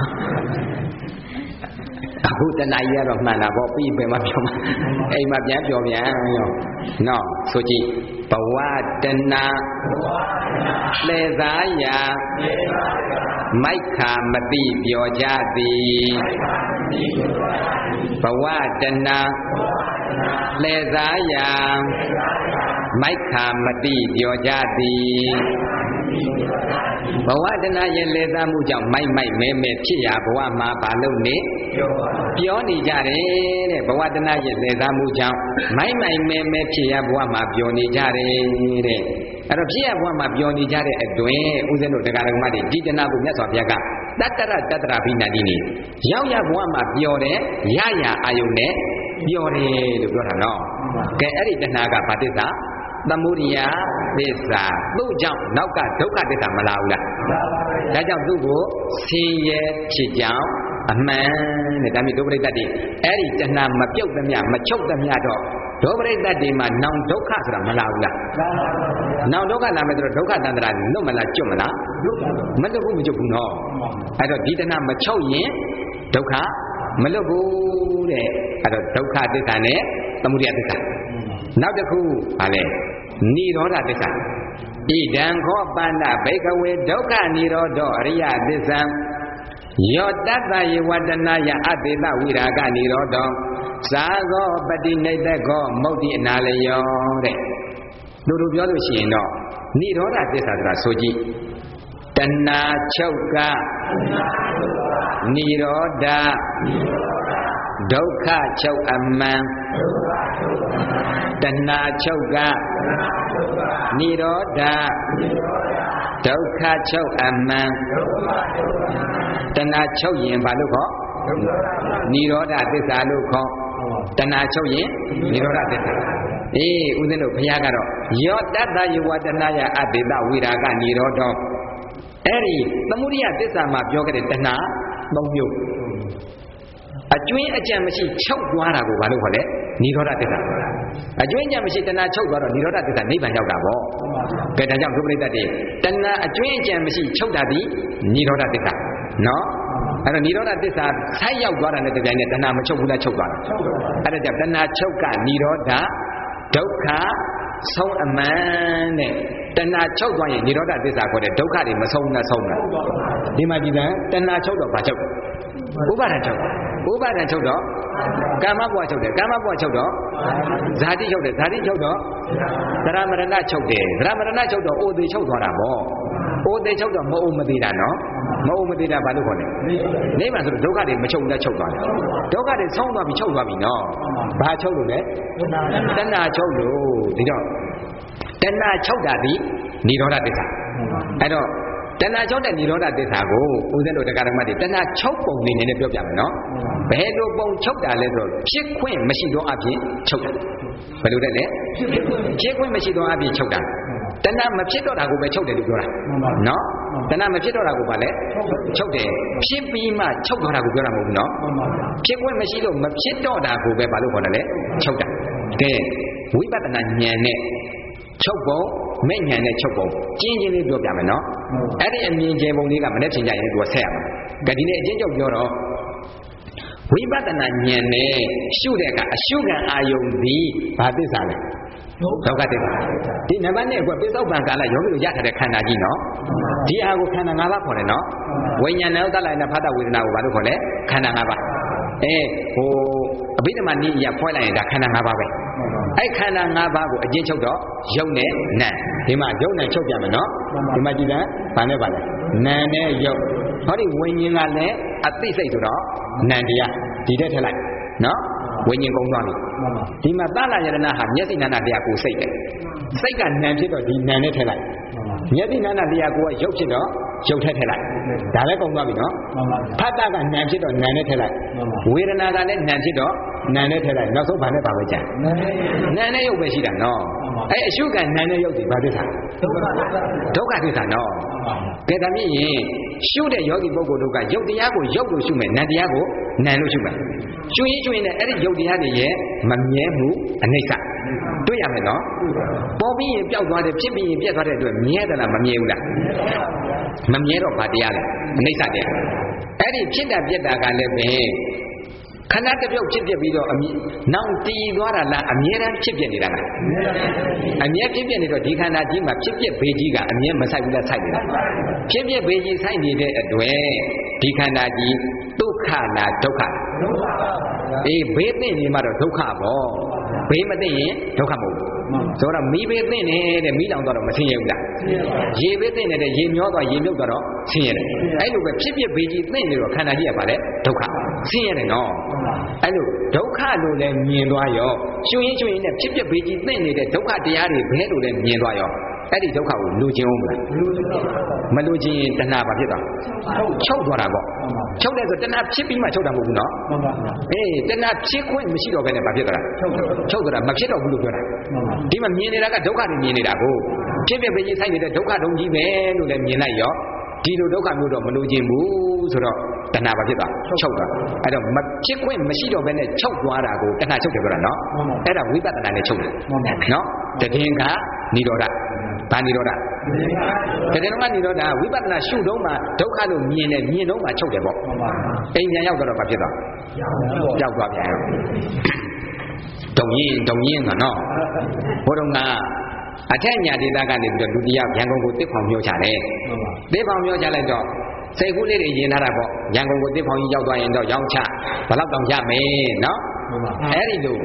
အခုတဏှာကြီးကတော့မှန်တာပေါ့ပြီးပဲမပြောမှာအိမ်မှာပြန်ပြောပြန်ရောနော်ဆိုကြည့်ဘဝတဏှာလဲစားရာမိုက်ခာမတိပြောကြသည်ဘဝတဏှာလဲစားရာမိုက်ခာမတိပြောကြသည်ဘဝတဏှာရဲ့လဲစားမှုကြောင့်မိုက်မဲဖြစ်ရာဘဝမှာဘာလို့နေပြောနေကြတယ်တဲ့ဘဝတဏှာရဲ့လဲစားမှုကြောင့်မိုက်မဲဖြစ်ရာဘဝမှာပြောနေကြတယ်တဲ့အဲ့တော့ဖြစ်ရာဘဝမှာပြောနေကြတဲ့အတွင်းဦးဇင်းတို့တရားဓမ္မတွေဒီတဏှာကိုမြတ်စွာဘုရားကတတ္တရဘိနတိနေရောက်ရဘဝမှာပြောတယ်ရရအာယုန်နဲ့ပြောတယ်လို့ပြောတာနော်ကဲအဲ့ဒီတဏှာကဘာသစ္စာသမုဒိယသစ္စာသူ့ကြောင့်နောက်ကဒုက္ခသစ္စာမလာဘူးလားဒါကြောင့်သူ့ကိုဆင်းရဲဖြစ်ကြောင်းအမှန်တဲ့ဒါမျိုးဒုပရိသတ်တွေအဲ့ဒီတဏှာမပြုတ်သမျှမချုပ်သမျှတော့ဒုပရိသတ်တွေမှာနောင်ဒုက္ခဆိုတာမလာဘူးလားနောင်ဒုက္ခလာမယ်ဆိုတော့ဒုက္ခတန္တရာလွတ်မလားကျွတ်မလားမလွတ်ဘူးမကျွတ်ဘူးနော်အဲ့တော့ဒီတဏှာမချုပ်ရင်ဒုက္ခမလွတ်ဘူးတဲ့အဲ့တော့ဒုက္ခသစ္စာနဲ့သမုဒယသစ္စာနောက်တစ်ခုဟာလေနိရောဓသစ္စာဣဒံခောပန္နဘိကဝေဒုက္ခနိရောဓအရိယသစ္စာယောတတ္တယေဝတနာယအတေတဝိရာဂနိရောဓဇာကောပတိနေတကောမုတ်တိအနာလျောတဲ့တို့ပြောလို့ရှိရင်တော့နိရောဓသစ္စာဆိုတာဆိုကြည့်တဏှာချုပ်ကနိရောဓဒုက္ခချုပ်အမှန်တဏှာချုပ်ကနိရောဓဒုက္ခချုပ်အမှန်တဏှာချုပ်ရင်ဘာလို့ခေါ်နိရောဓသစ္စာလို့ခေါ်တဏှာချုပ်ရင်နိရောဓသစ္စာအေးဦးဇင်းတို့ဘုရားကတော့ယောတတ္တယဝတနာယအတေတဝိရာကနိရောဓအဲ့ဒီသမုဒိယသစ္စာမှာပြောခဲ့တဲ့တဏှာ၃မျိုးအကျွင်းအကြံမရှိချုပ်သွားတာကိုဘာလို့ခေါ်လဲနိရောဓသစ္စာအကျွင်းအကြံမရှိတဏှာချုပ်သွားတော့နိရောဓသစ္စာနိဗ္ဗာန်ရောက်တာပေါ့ကဲဒါကြောင့်ဒုပရိသတ်တွေတဏှာအကျွင်းအကြံမရှိချုပ်တာဒီနိရောဓသစ္စာနော်အဲ့တော့နိရောဓသစ္စာဆိုက်ရောက်သွားတာနဲ့တပြိုင်နက်တဏှာမချုပ်ဘူးလားချုပ်သွားတာအဲ့ဒါကြောင့်တဏှာချုပ်ကနိရောဓဒုက္ခဆုံးအမှန်တဲ့တဏှာချုပ်သွားရင်နိရောဓသစ္စာခေါ်တဲ့ဒုက္ခတွေမဆုံးနဲ့ဆုံးတာဒီမှာကြည်တယ်တဏှာချုပ်တော့ဘာချုပ်ဥပါဒံချုပ်ဥပါဒံချုပ်တော့ကာမဘဝချုပ်တယ်ကာမဘဝချုပ်တော့ဇာတိချုပ်တယ်ဇာတိချုပ်တော့သရမရဏချုပ်တယ်သရမရဏချုပ်တော့အိုသေးချုပ်သွားတာပေါ့အိုသေးချုပ်တော့မအိုမသေးတာနော်မအိုမသေးတာဘာလို့ခေါ်လဲနိဗ္ဗာန်ဆိုတော့ဒုက္ခတွေမချုပ်နဲ့ချုပ်သွားတယ်ဒုက္ခတွေဆုံးသွားပြီချုပ်သွားပြီနော်ဘာချုပ်လို့လဲတဏှာချုပ်လို့ဒီတော့တဏှာချုပ်တာဒီနိရောဓသစ္စာအဲ့တော့တဏှာချုပ်တဲ့နိရောဓသစ္စာကိုဦးဇင်းတို့တရားဓမ္မတွေတဏှာချုပ်ပုံနေနဲ့ပြောပြမယ်နော်ဘယ်လိုပုံချုပ်တာလဲဆိုတော့ဖြစ်ခွင့်မရှိသောအပြင်ချုပ်တာဘယ်လိုလဲဖြစ်ခွင့်မရှိသောအပြင်ချုပ်တာတဏှာမဖြစ်တော့တာကိုပဲချုပ်တယ်လို့ပြောတာနော်တဏှာမဖြစ်တော့တာကိုပါလဲချုပ်တယ်ဖြစ်ပြီးမှချုပ်တော့တာကိုပြောတာမဟုတ်ဘူးနော်ဖြစ်ခွင့်မရှိလို့မဖြစ်တော့တာကိုပဲဘာလို့ခေါ်တယ်လဲချုပ်တာကဲဝိပဿနာဉာဏ်နဲ့ချုပ်ပုံမဲ့ဉာဏ်နဲ့ချုပ်ပုံကျင်းချင်းလေးပြောပြမယ်နော်အဲ့ဒီအမြင်ကျပုံလေးကမနေ့ပြင်ကြရင်သူကဆက်ရမှာကဲဒီနေ့အချင်းချုပ်ပြောတော့ဝိပဿနာဉာဏ်နဲ့ရှုတဲ့ကအရှုခံအာယုံသည်ဘာသစ္စာလဲဒုက္ခသစ္စာဒီနံပါတ်1ကပိဿုပံကာလယောဂီတို့ရထားတဲ့ခန္ဓာကြီးနော်ဒီအာကိုခန္ဓာ၅ပါးခေါ်တယ်နော်ဝိညာဏနဲ့သလနဲ့ဖတ်တဝေဒနာကိုဘာလို့ခေါ်လဲခန္ဓာ၅ပါးဟိုအဘိဓမ္မာနည်းအရဖွဲ့လိုက်ရင်ဒါခန္ဓာ၅ပါးပဲအဲ့ခန္ဓာ၅ပါးကိုအကျဉ်းချုပ်တော့ယုတ်နဲ့နံဒီမှာယုတ်နဲ့ချုပ်ပြန်မယ်နော်ဒီမှာကြည့်တယ်ဗာနဲ့ပါလဲနံနဲ့ယုတ်ဟောဒီဝိညာဉ်ကလည်းအသိစိတ်ဆိုတော့နံတရားဒီတဲ့ထည့်လိုက်နော်ဝိညာဉ်ကုန်းသွားပြီဒီမှာသလယရဏဟာမျက်စိနာနာတရားကိုစိတ်တယ်စိတ်ကနံဖြစ်တော့ဒီနံနဲ့ထည့်လိုက်မျက်စိနာနာတရားကိုကယုတ်ဖြစ်တော့ယုတ်ထည့်လိုက်ဒါလည်းကုန်းသွားပြီနော်ဖတ်တာကနံဖြစ်တော့နံနဲ့ထည့်လိုက်ဝေဒနာကလည်းနံဖြစ်တော့နံနဲ့ထည့်လိုက်နောက်ဆုံးဘာနဲ့ပါပဲကြာနံနဲ့ယုတ်ပဲရှိတာနော်အဲ့အရှုခံနံနဲ့ယုတ်ဒီဘာသစ္စာဒုက္ခသစ္စာနော်ကဲဒါမြင်ရင်ရှုတဲ့ယောဂီပုဂ္ဂိုလ်တို့ကယုတ်တရားကိုယုတ်လို့ရှုမယ်နံတရားကိုနံလို့ရှုမယ်ရှုရင်ရှုရင်လည်းအဲ့ဒီယုတ်တရားတွေရဲ့မမြဲမှုအနိစ္စတွေ့ရမယ်နော်ပေါ်ပြီးရင်ပျောက်သွားတယ်ဖြစ်ပြီးရင်ပြတ်သွားတဲ့အတွက်မြဲတယ်လားမမြဲဘူးလားမမြဲတော့ဘာတရားလဲအနိစ္စတရားအဲ့ဒီဖြစ်တာပြတ်တာကလည်းပဲခဏတစ်ပြုတ်ဖြစ်ပြပြီးတော့နောင်တည်သွားတာလားအမြဲတမ်းဖြစ်ပြနေတာလားအမြဲဖြစ်ပြနေတော့ဒီခန္ဓာကြီးမှာဖြစ်ပြဘေးကြီးကအမြဲမဆိုင်ဘူးလားဆိုင်နေတာဖြစ်ပြဘေးကြီးဆိုင်နေတဲ့အတွက်ဒီခန္ဓာကြီးဒုက္ခလားဒုက္ခအေးဘေးသိနေမှတော့ဒုက္ခပေါ့ဘေးမသိရင်ဒုက္ခမဟုတ်ဘူးဆိုတော့မိဘေးသိနေတဲ့မိလောင်တော့မဆင်းရဲဘူးလားရေဘေးသိနေတဲ့ရေမျောတော့ရေမြုပ်တော့ဆင်းရဲတယ်အဲ့လိုပဲဖြစ်ပြဘေးကြီးသိနေတော့ခန္ဓာကြီးကဘာလဲဒုက္ခဆင်းရဲတယ်နော်အဲ့လိုဒုက္ခလို့လည်းမြင်သွားရောရှုရင်ရှုရင်နဲ့ဖြစ်ပြဘေးကြီးသိနေတဲ့ဒုက္ခတရားတွေဘဲလို့လည်းမြင်သွားရောအဲ့ဒီဒုက္ခကိုလူချင်းအောင်မလားမလူချင်းရင်တဏှာဘာဖြစ်သွားချုပ်သွားတာပေါ့ချုပ်တယ်ဆိုတဏှာဖြစ်ပြီးမှချုပ်တာမဟုတ်ဘူးနော်အေးတဏှာဖြစ်ခွင့်မရှိတော့ဘဲနဲ့ဘာဖြစ်သွားတာချုပ်သွားတာမဖြစ်တော့ဘူးလို့ပြောတာဒီမှာမြင်နေတာကဒုက္ခတွေမြင်နေတာကိုဖြစ်ပြဘေးကြီးဆိုင်နေတဲ့ဒုက္ခတုံးကြီးပဲလို့လည်းမြင်လိုက်ရောဒီလိုဒုက္ခမျိုးတော့မလိုချင်ဘူးဆိုတော့တဏှာဘာဖြစ်သွားချုပ်သွားအဲ့တော့မဖြစ်ခွင့်မရှိတော့ဘဲနဲ့ချုပ်သွားတာကိုတဏှာချုပ်တယ်ပြောတာနော်အဲ့ဒါဝိပဿနာနဲ့ချုပ်တယ်နော်တကင်ကနိရောဓဘာနိရောဓတကယ်တော့နိရောဓဝိပဿနာရှုတော့မှဒုက္ခလို့မြင်တယ်မြင်တော့မှချုပ်တယ်ပေါ့အိမ်ပြန်ရောက်တော့ဘာဖြစ်သွားရောက်သွားပြန်ရောတုံရင်ကနော်ဘုရုံကအထက်ညာဒေသကနေပြီးတော့လူတရားရန်ကုန်ကိုတစ်ဖောင်မျိုးချတယ်တစ်ဖောင်မျိုးချလိုက်တော့စိတ်ကူးလေးတွေရင်ထားတာပေါ့ရန်ကုန်ကိုတစ်ဖောင်ကြီးရောက်သွားရင်တော့ရောင်းချဘယ်လောက်တောင်ရမယ်နော်အဲ့ဒီလို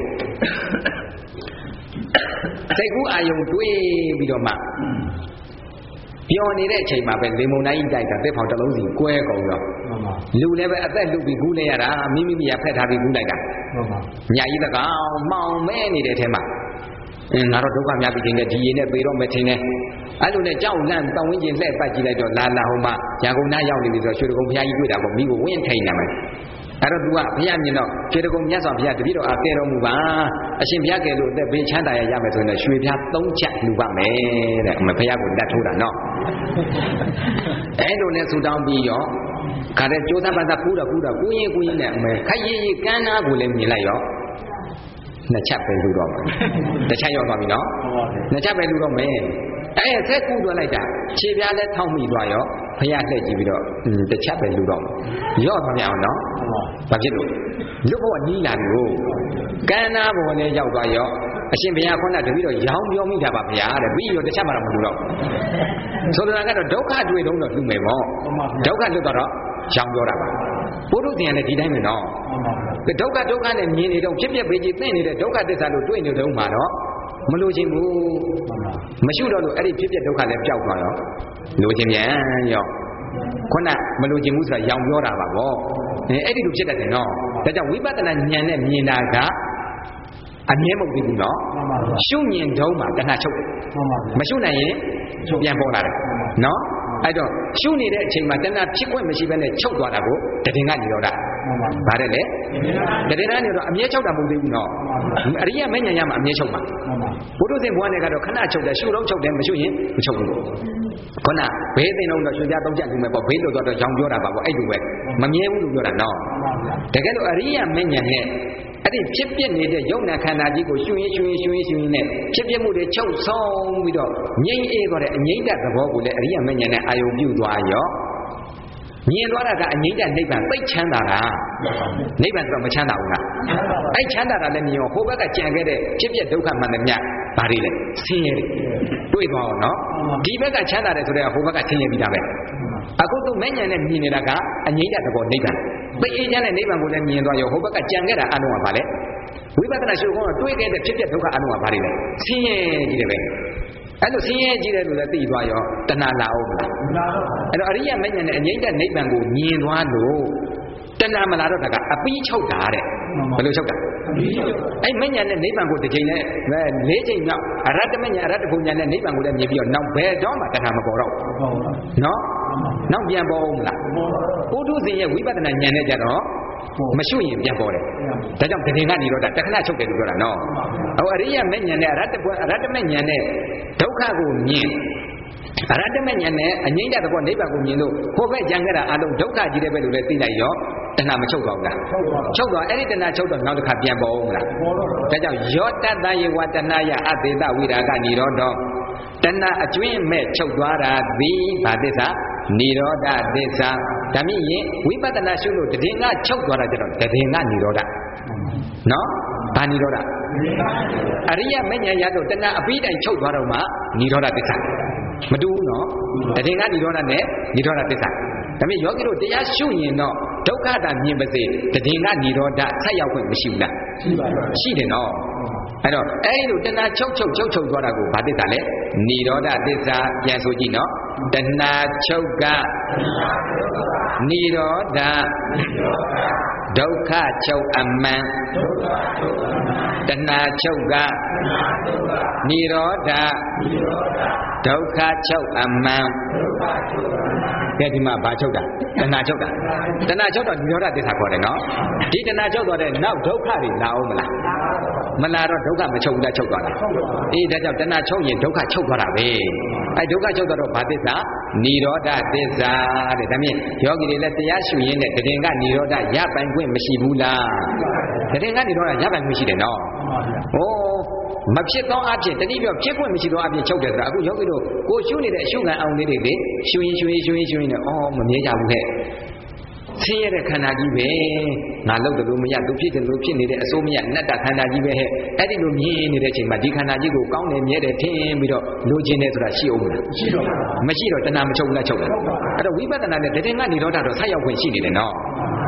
စိတ်ကူးအာယုံတွေးပြီးတော့မှပျော်နေတဲ့အချိန်မှာပဲလေမုန်တိုင်းတိုက်တာတက်ဖောင်တစ်လုံးစီကွဲကုန်တော့လူလည်းပဲအသက်လူပြီးကူးနေရတာမိမိမိရဖက်ထားပြီးကူးလိုက်တာညာကြီးတကောင်မှောင်မဲနေတဲ့အထဲမှာငါတော့ဒုက္ခများပြီးခြင်းနဲ့ဒီရေနဲ့ပေတော့မထင်နဲ့အဲ့လိုနဲ့ကြောက်လန့်တောင်းဝင်းကျင်လှည့်ပတ်ကြည့်လိုက်တော့လာဟိုမှာရန်ကုန်သားရောက်နေပြီဆိုတော့ရွှေတကုံဘုရားကြီးတွေ့တာပေါ့မိကိုဝင်းထိုင်နေမယ်အဲ့တော့ तू ကဘုရားမြင်တော့ရွှေတကုံမြတ်စွာဘုရားတပည့်တော်အားကဲတော်မူပါအရှင်ဘုရားကဲလို့အသက်ဘေးချမ်းသာရမယ်ဆိုရင်ရွှေဘုရား3ချက်လူပါမယ်တဲ့ဘုရားကိုလက်ထိုးတာနော်အဲ့လိုနဲ့ဆူတောင်းပြီးရောခါတဲ့ကြိုးစားပန်းစားကူးတော့ကူးရင်နဲ့ခက်ရည်ကန်းနာကိုလည်းမြင်လိုက်ရောနှစ်ချက်ပဲလူတော့မှာတစ်ချက်ရောက်သွားပြီနော်နှစ်ချက်ပဲလူတော့မယ်အဲ့ဆက်ကူးသွားလိုက်တာခြေပြားလည်းထောက်မိသွားရောဘုရားလှည့်ကြည့်ပြီးတော့တစ်ချက်ပဲလူတော့ရော့သွားမြအောင်နော်ဘာဖြစ်လို့လူဘဝနီးလာပြီကိုကန်းနာဘဝနဲ့ရောက်သွားရောအရှင်ဘုရားခေါင်းကတပည့်တော့ရောင်းပြောမိတာပါဘုရားတဲ့ပြီးတော့တစ်ချက်မှတော့မလူတော့ဆိုလိုတာကတော့ဒုက္ခတွေ့တော့လူမယ်ပေါ့ဒုက္ခလွတ်တော့ရောင်းပြောတာပါပုရုဇဉ်ကလည်းဒီတိုင်းပဲနော်ဒုက္ခနဲ့မြင်နေတော့ဖြစ်ဖြစ်ပေကြီးသိနေတဲ့ဒုက္ခသစ္စာလို့တွေ့နေတော့မှာတော့မလို့ခြင်းဘူးမရှိတော့လို့အဲ့ဒီဖြစ်ဖြစ်ဒုက္ခလည်းပျောက်သွားရောလို့ခြင်းပြန်ရောခုနမလို့ခြင်းဘူးဆိုတာရောင်ပြောတာပါဗောအဲ့ဒီလိုဖြစ်တတ်တယ်နော်ဒါကြောင့်ဝိပဿနာဉာဏ်နဲ့မြင်တာကအမြဲမဟုတ်ဘူးနော်ရှုမြင်တုံးမှာတဏှာချုပ်တယ်မရှုနိုင်ရင်ပြန်ပေါ်လာတယ်နော်အဲ့တော့ရှုနေတဲ့အချိန်မှာတဏှာဖြစ်ခွင့်မရှိဘဲနဲ့ချုပ်သွားတာကိုတည်ငါနေတော့တာဗါတယ်လေတည်ငါနေတော့အမြဲချုပ်တာမဟုတ်သေးဘူးနော်အရိယမဉ္ဇဉ်ရမှာအမြဲချုပ်မှာဘုဒ္ဓဇင်ဘဝနဲ့ကတော့ခဏချုပ်တယ်ရှုတော့ချုပ်တယ်မရှုရင်မချုပ်ဘူးခုနဘေးသိမ်းတော့ရွှေပြား3ချက်လူမဲ့ပေါ့ဘေးလို့တော့ရောင်ပြောတာပါပေါ့အဲ့လိုပဲမမြဲဘူးလို့ပြောတာနော်တကယ်လို့အရိယမဉ္ဇဉ်နဲ့အဲ့ဒီဖြစ်ပြနေတဲ့ယုံနာခန္ဓာကြီးကိုရှုရင်နဲ့ဖြစ်ပြမှုတွေချုပ်ဆုံးပြီးတော့ငြိမ့်အေးသွားတဲ့အငြိမ့်တဲ့သဘောကိုလည်းအရိယမဉ္ဇဉ်နဲ့အာယုံပြုသွားရောမြင်သွားတာကအငြိမ့်တဲ့နိဗ္ဗာန်သိချမ်းသာတာနိဗ္ဗာန်ဆိုတော့မချမ်းသာဘူးလားအဲ့ချမ်းသာတာလည်းမြင်ရောဟိုဘက်ကကြံခဲ့တဲ့ဖြစ်ပြဒုက္ခမှန်သမျှဘာတွေလဲဆင်းရဲတွေတွေ့သွားအောင်နော်ဒီဘက်ကချမ်းသာတယ်ဆိုတော့ဟိုဘက်ကဆင်းရဲပြီးတာပဲအခုသူမဉ္ဇဉ်နဲ့မြင်နေတာကအငြိမ့်တဲ့သဘောနိဗ္ဗာန်သိအေးချမ်းတဲ့နိဗ္ဗာန်ကိုလည်းမြင်သွားရောဟိုဘက်ကကြံခဲ့တာအလုံးကဘာလဲဝိပဿနာရှုခေါင်းကတွေးခဲ့တဲ့ဖြစ်ပြဒုက္ခအလုံးကဘာတွေလဲဆင်းရဲကြီးတယ်ပဲအဲ့လိုဆင်းရဲကြီးတယ်လို့လည်းသိသွားရောတဏှာလာအောင်မလားအဲ့တော့အရိယမဉ္ဇဉ်နဲ့အငြိမ့်တဲ့နိဗ္ဗာန်ကိုမြင်သွားလို့တဏှာမလာတော့တာကအပီးချုပ်တာတဲ့ဘယ်လိုချုပ်တာအဲ့မဉ္ဇဉ်နဲ့နိဗ္ဗာန်ကိုတစ်ချိန်နဲ့၄ချိန်မြောက်အရတ္တမဉ္ဇဉ်အရတ္တဘုံဉာဏ်နဲ့နိဗ္ဗာန်ကိုလည်းမြင်ပြီးတော့နောက်ဘယ်တော့မှတဏှာမပေါ်တော့နော်နောက်ပြန်ပေါ်အောင်မလားပုထုဇဉ်ရဲ့ဝိပဿနာဉာဏ်နဲ့ကြတော့မရှုရင်ပြန်ပေါ်တယ်ဒါကြောင့်တည်ငါနေတော့တာတခဏချုပ်တယ်လို့ပြောတာနော်ဟိုအရိယမဉ္ဇဉ်နဲ့အရတ္တမဉ္ဇဉ်နဲ့ဒုက္ခကိုမြင်အရတ္တမဉ္ဇဉ်နဲ့အငြိမ့်တဲ့သဘောနိဗ္ဗာန်ကိုမြင်လို့ဟိုဘက်ကြံခဲ့တာအလုံးဒုက္ခကြီးတယ်ပဲလို့လည်းသိလိုက်ရောတဏှာမချုပ်တော့ဘူးလားချုပ်တော့အဲ့ဒီတဏှာချုပ်တော့နောက်တစ်ခါပြန်ပေါ်အောင်လားဒါကြောင့်ယောတတ္တယေဝတဏှာယအသေတဝိရာဂနိရောဓတဏှာအကျွင်းမဲ့ချုပ်သွားတာသည်ဘာသစ္စာနိရောဓသစ္စာဒါမြင့်ရင်ဝိပဿနာရှုလို့တည်ငါချုပ်သွားတာကြတော့တည်ငါနိရောဓနော်ဘာနိရောဓအရိယမဉ္ဇဉ်ရတော့တဏှာအပြီးတိုင်ချုပ်သွားတော့မှနိရောဓသစ္စာမတူဘူးနော်တည်ငါနိရောဓနဲ့နိရောဓသစ္စာဒါပေမဲ့ယောဂီတို့တရားရှုရင်တော့ဒုက္ခတာမြင်ပါစေတည်ငါနိရောဓဆက်ရောက်ခွင့်မရှိဘူးလားရှိတယ်နော်အဲ့တော့အဲ့ဒီလိုတဏှာချုပ်သွားတာကိုဘာသစ္စာလဲနိရောဓသစ္စာပြန်ဆိုကြည့်နော်တဏှာချုပ်ကနိရောဓဒုက္ခချုပ်အမှန်တဏှာချုပ်ကနိရောဓဒုက္ခချုပ်အမှန်ကဲဒီမှာဘာချုပ်တာတဏှာချုပ်တာတဏှာချုပ်တော့နိရောဓသစ္စာခေါ်တယ်နော်ဒီတဏှာချုပ်သွားတဲ့နောက်ဒုက္ခတွေလာအောင်မလားမလာတော့ဒုက္ခမချုပ်ဘူးလားချုပ်သွားတာအေးဒါကြောင့်တဏှာချုပ်ရင်ဒုက္ခချုပ်သွားတာပဲအဲဒုက္ခချုပ်သွားတော့ဘာသစ္စာနိရောဓသစ္စာတဲ့ဒါမြင်ယောဂီတွေလည်းတရားရှုရင်းနဲ့တည်ငါနိရောဓရပိုင်ခွင့်မရှိဘူးလားတည်ငါနိရောဓရပိုင်ခွင့်ရှိတယ်နော်ဟိုမဖြစ်သောအဖြစ်တတိယဖြစ်ခွင့်မရှိသောအဖြစ်ချုပ်တယ်ဆိုတာအခုယောဂီတို့ကိုရှုနေတဲ့အရှုခံအောင်လေးတွေလေရှုရင်နဲ့အော်မမြဲကြဘူးဟဲ့ဆင်းရဲတဲ့ခန္ဓာကြီးပဲငါလုပ်တယ်လို့မရသူဖြစ်တယ်လို့ဖြစ်နေတဲ့အစိုးမရနတ္တခန္ဓာကြီးပဲဟဲ့အဲ့ဒီလိုမြင်နေတဲ့အချိန်မှာဒီခန္ဓာကြီးကိုကောင်းတယ်မြဲတယ်ထင်ပြီးတော့လိုချင်တယ်ဆိုတာရှိအောင်မလားမရှိတော့တဏှာမချုပ်ဘူးလားချုပ်တယ်အဲ့တော့ဝိပဿနာနဲ့တည်ငါနိရောဓတော့ဆက်ရောက်ခွင့်ရှိနေတယ်နော်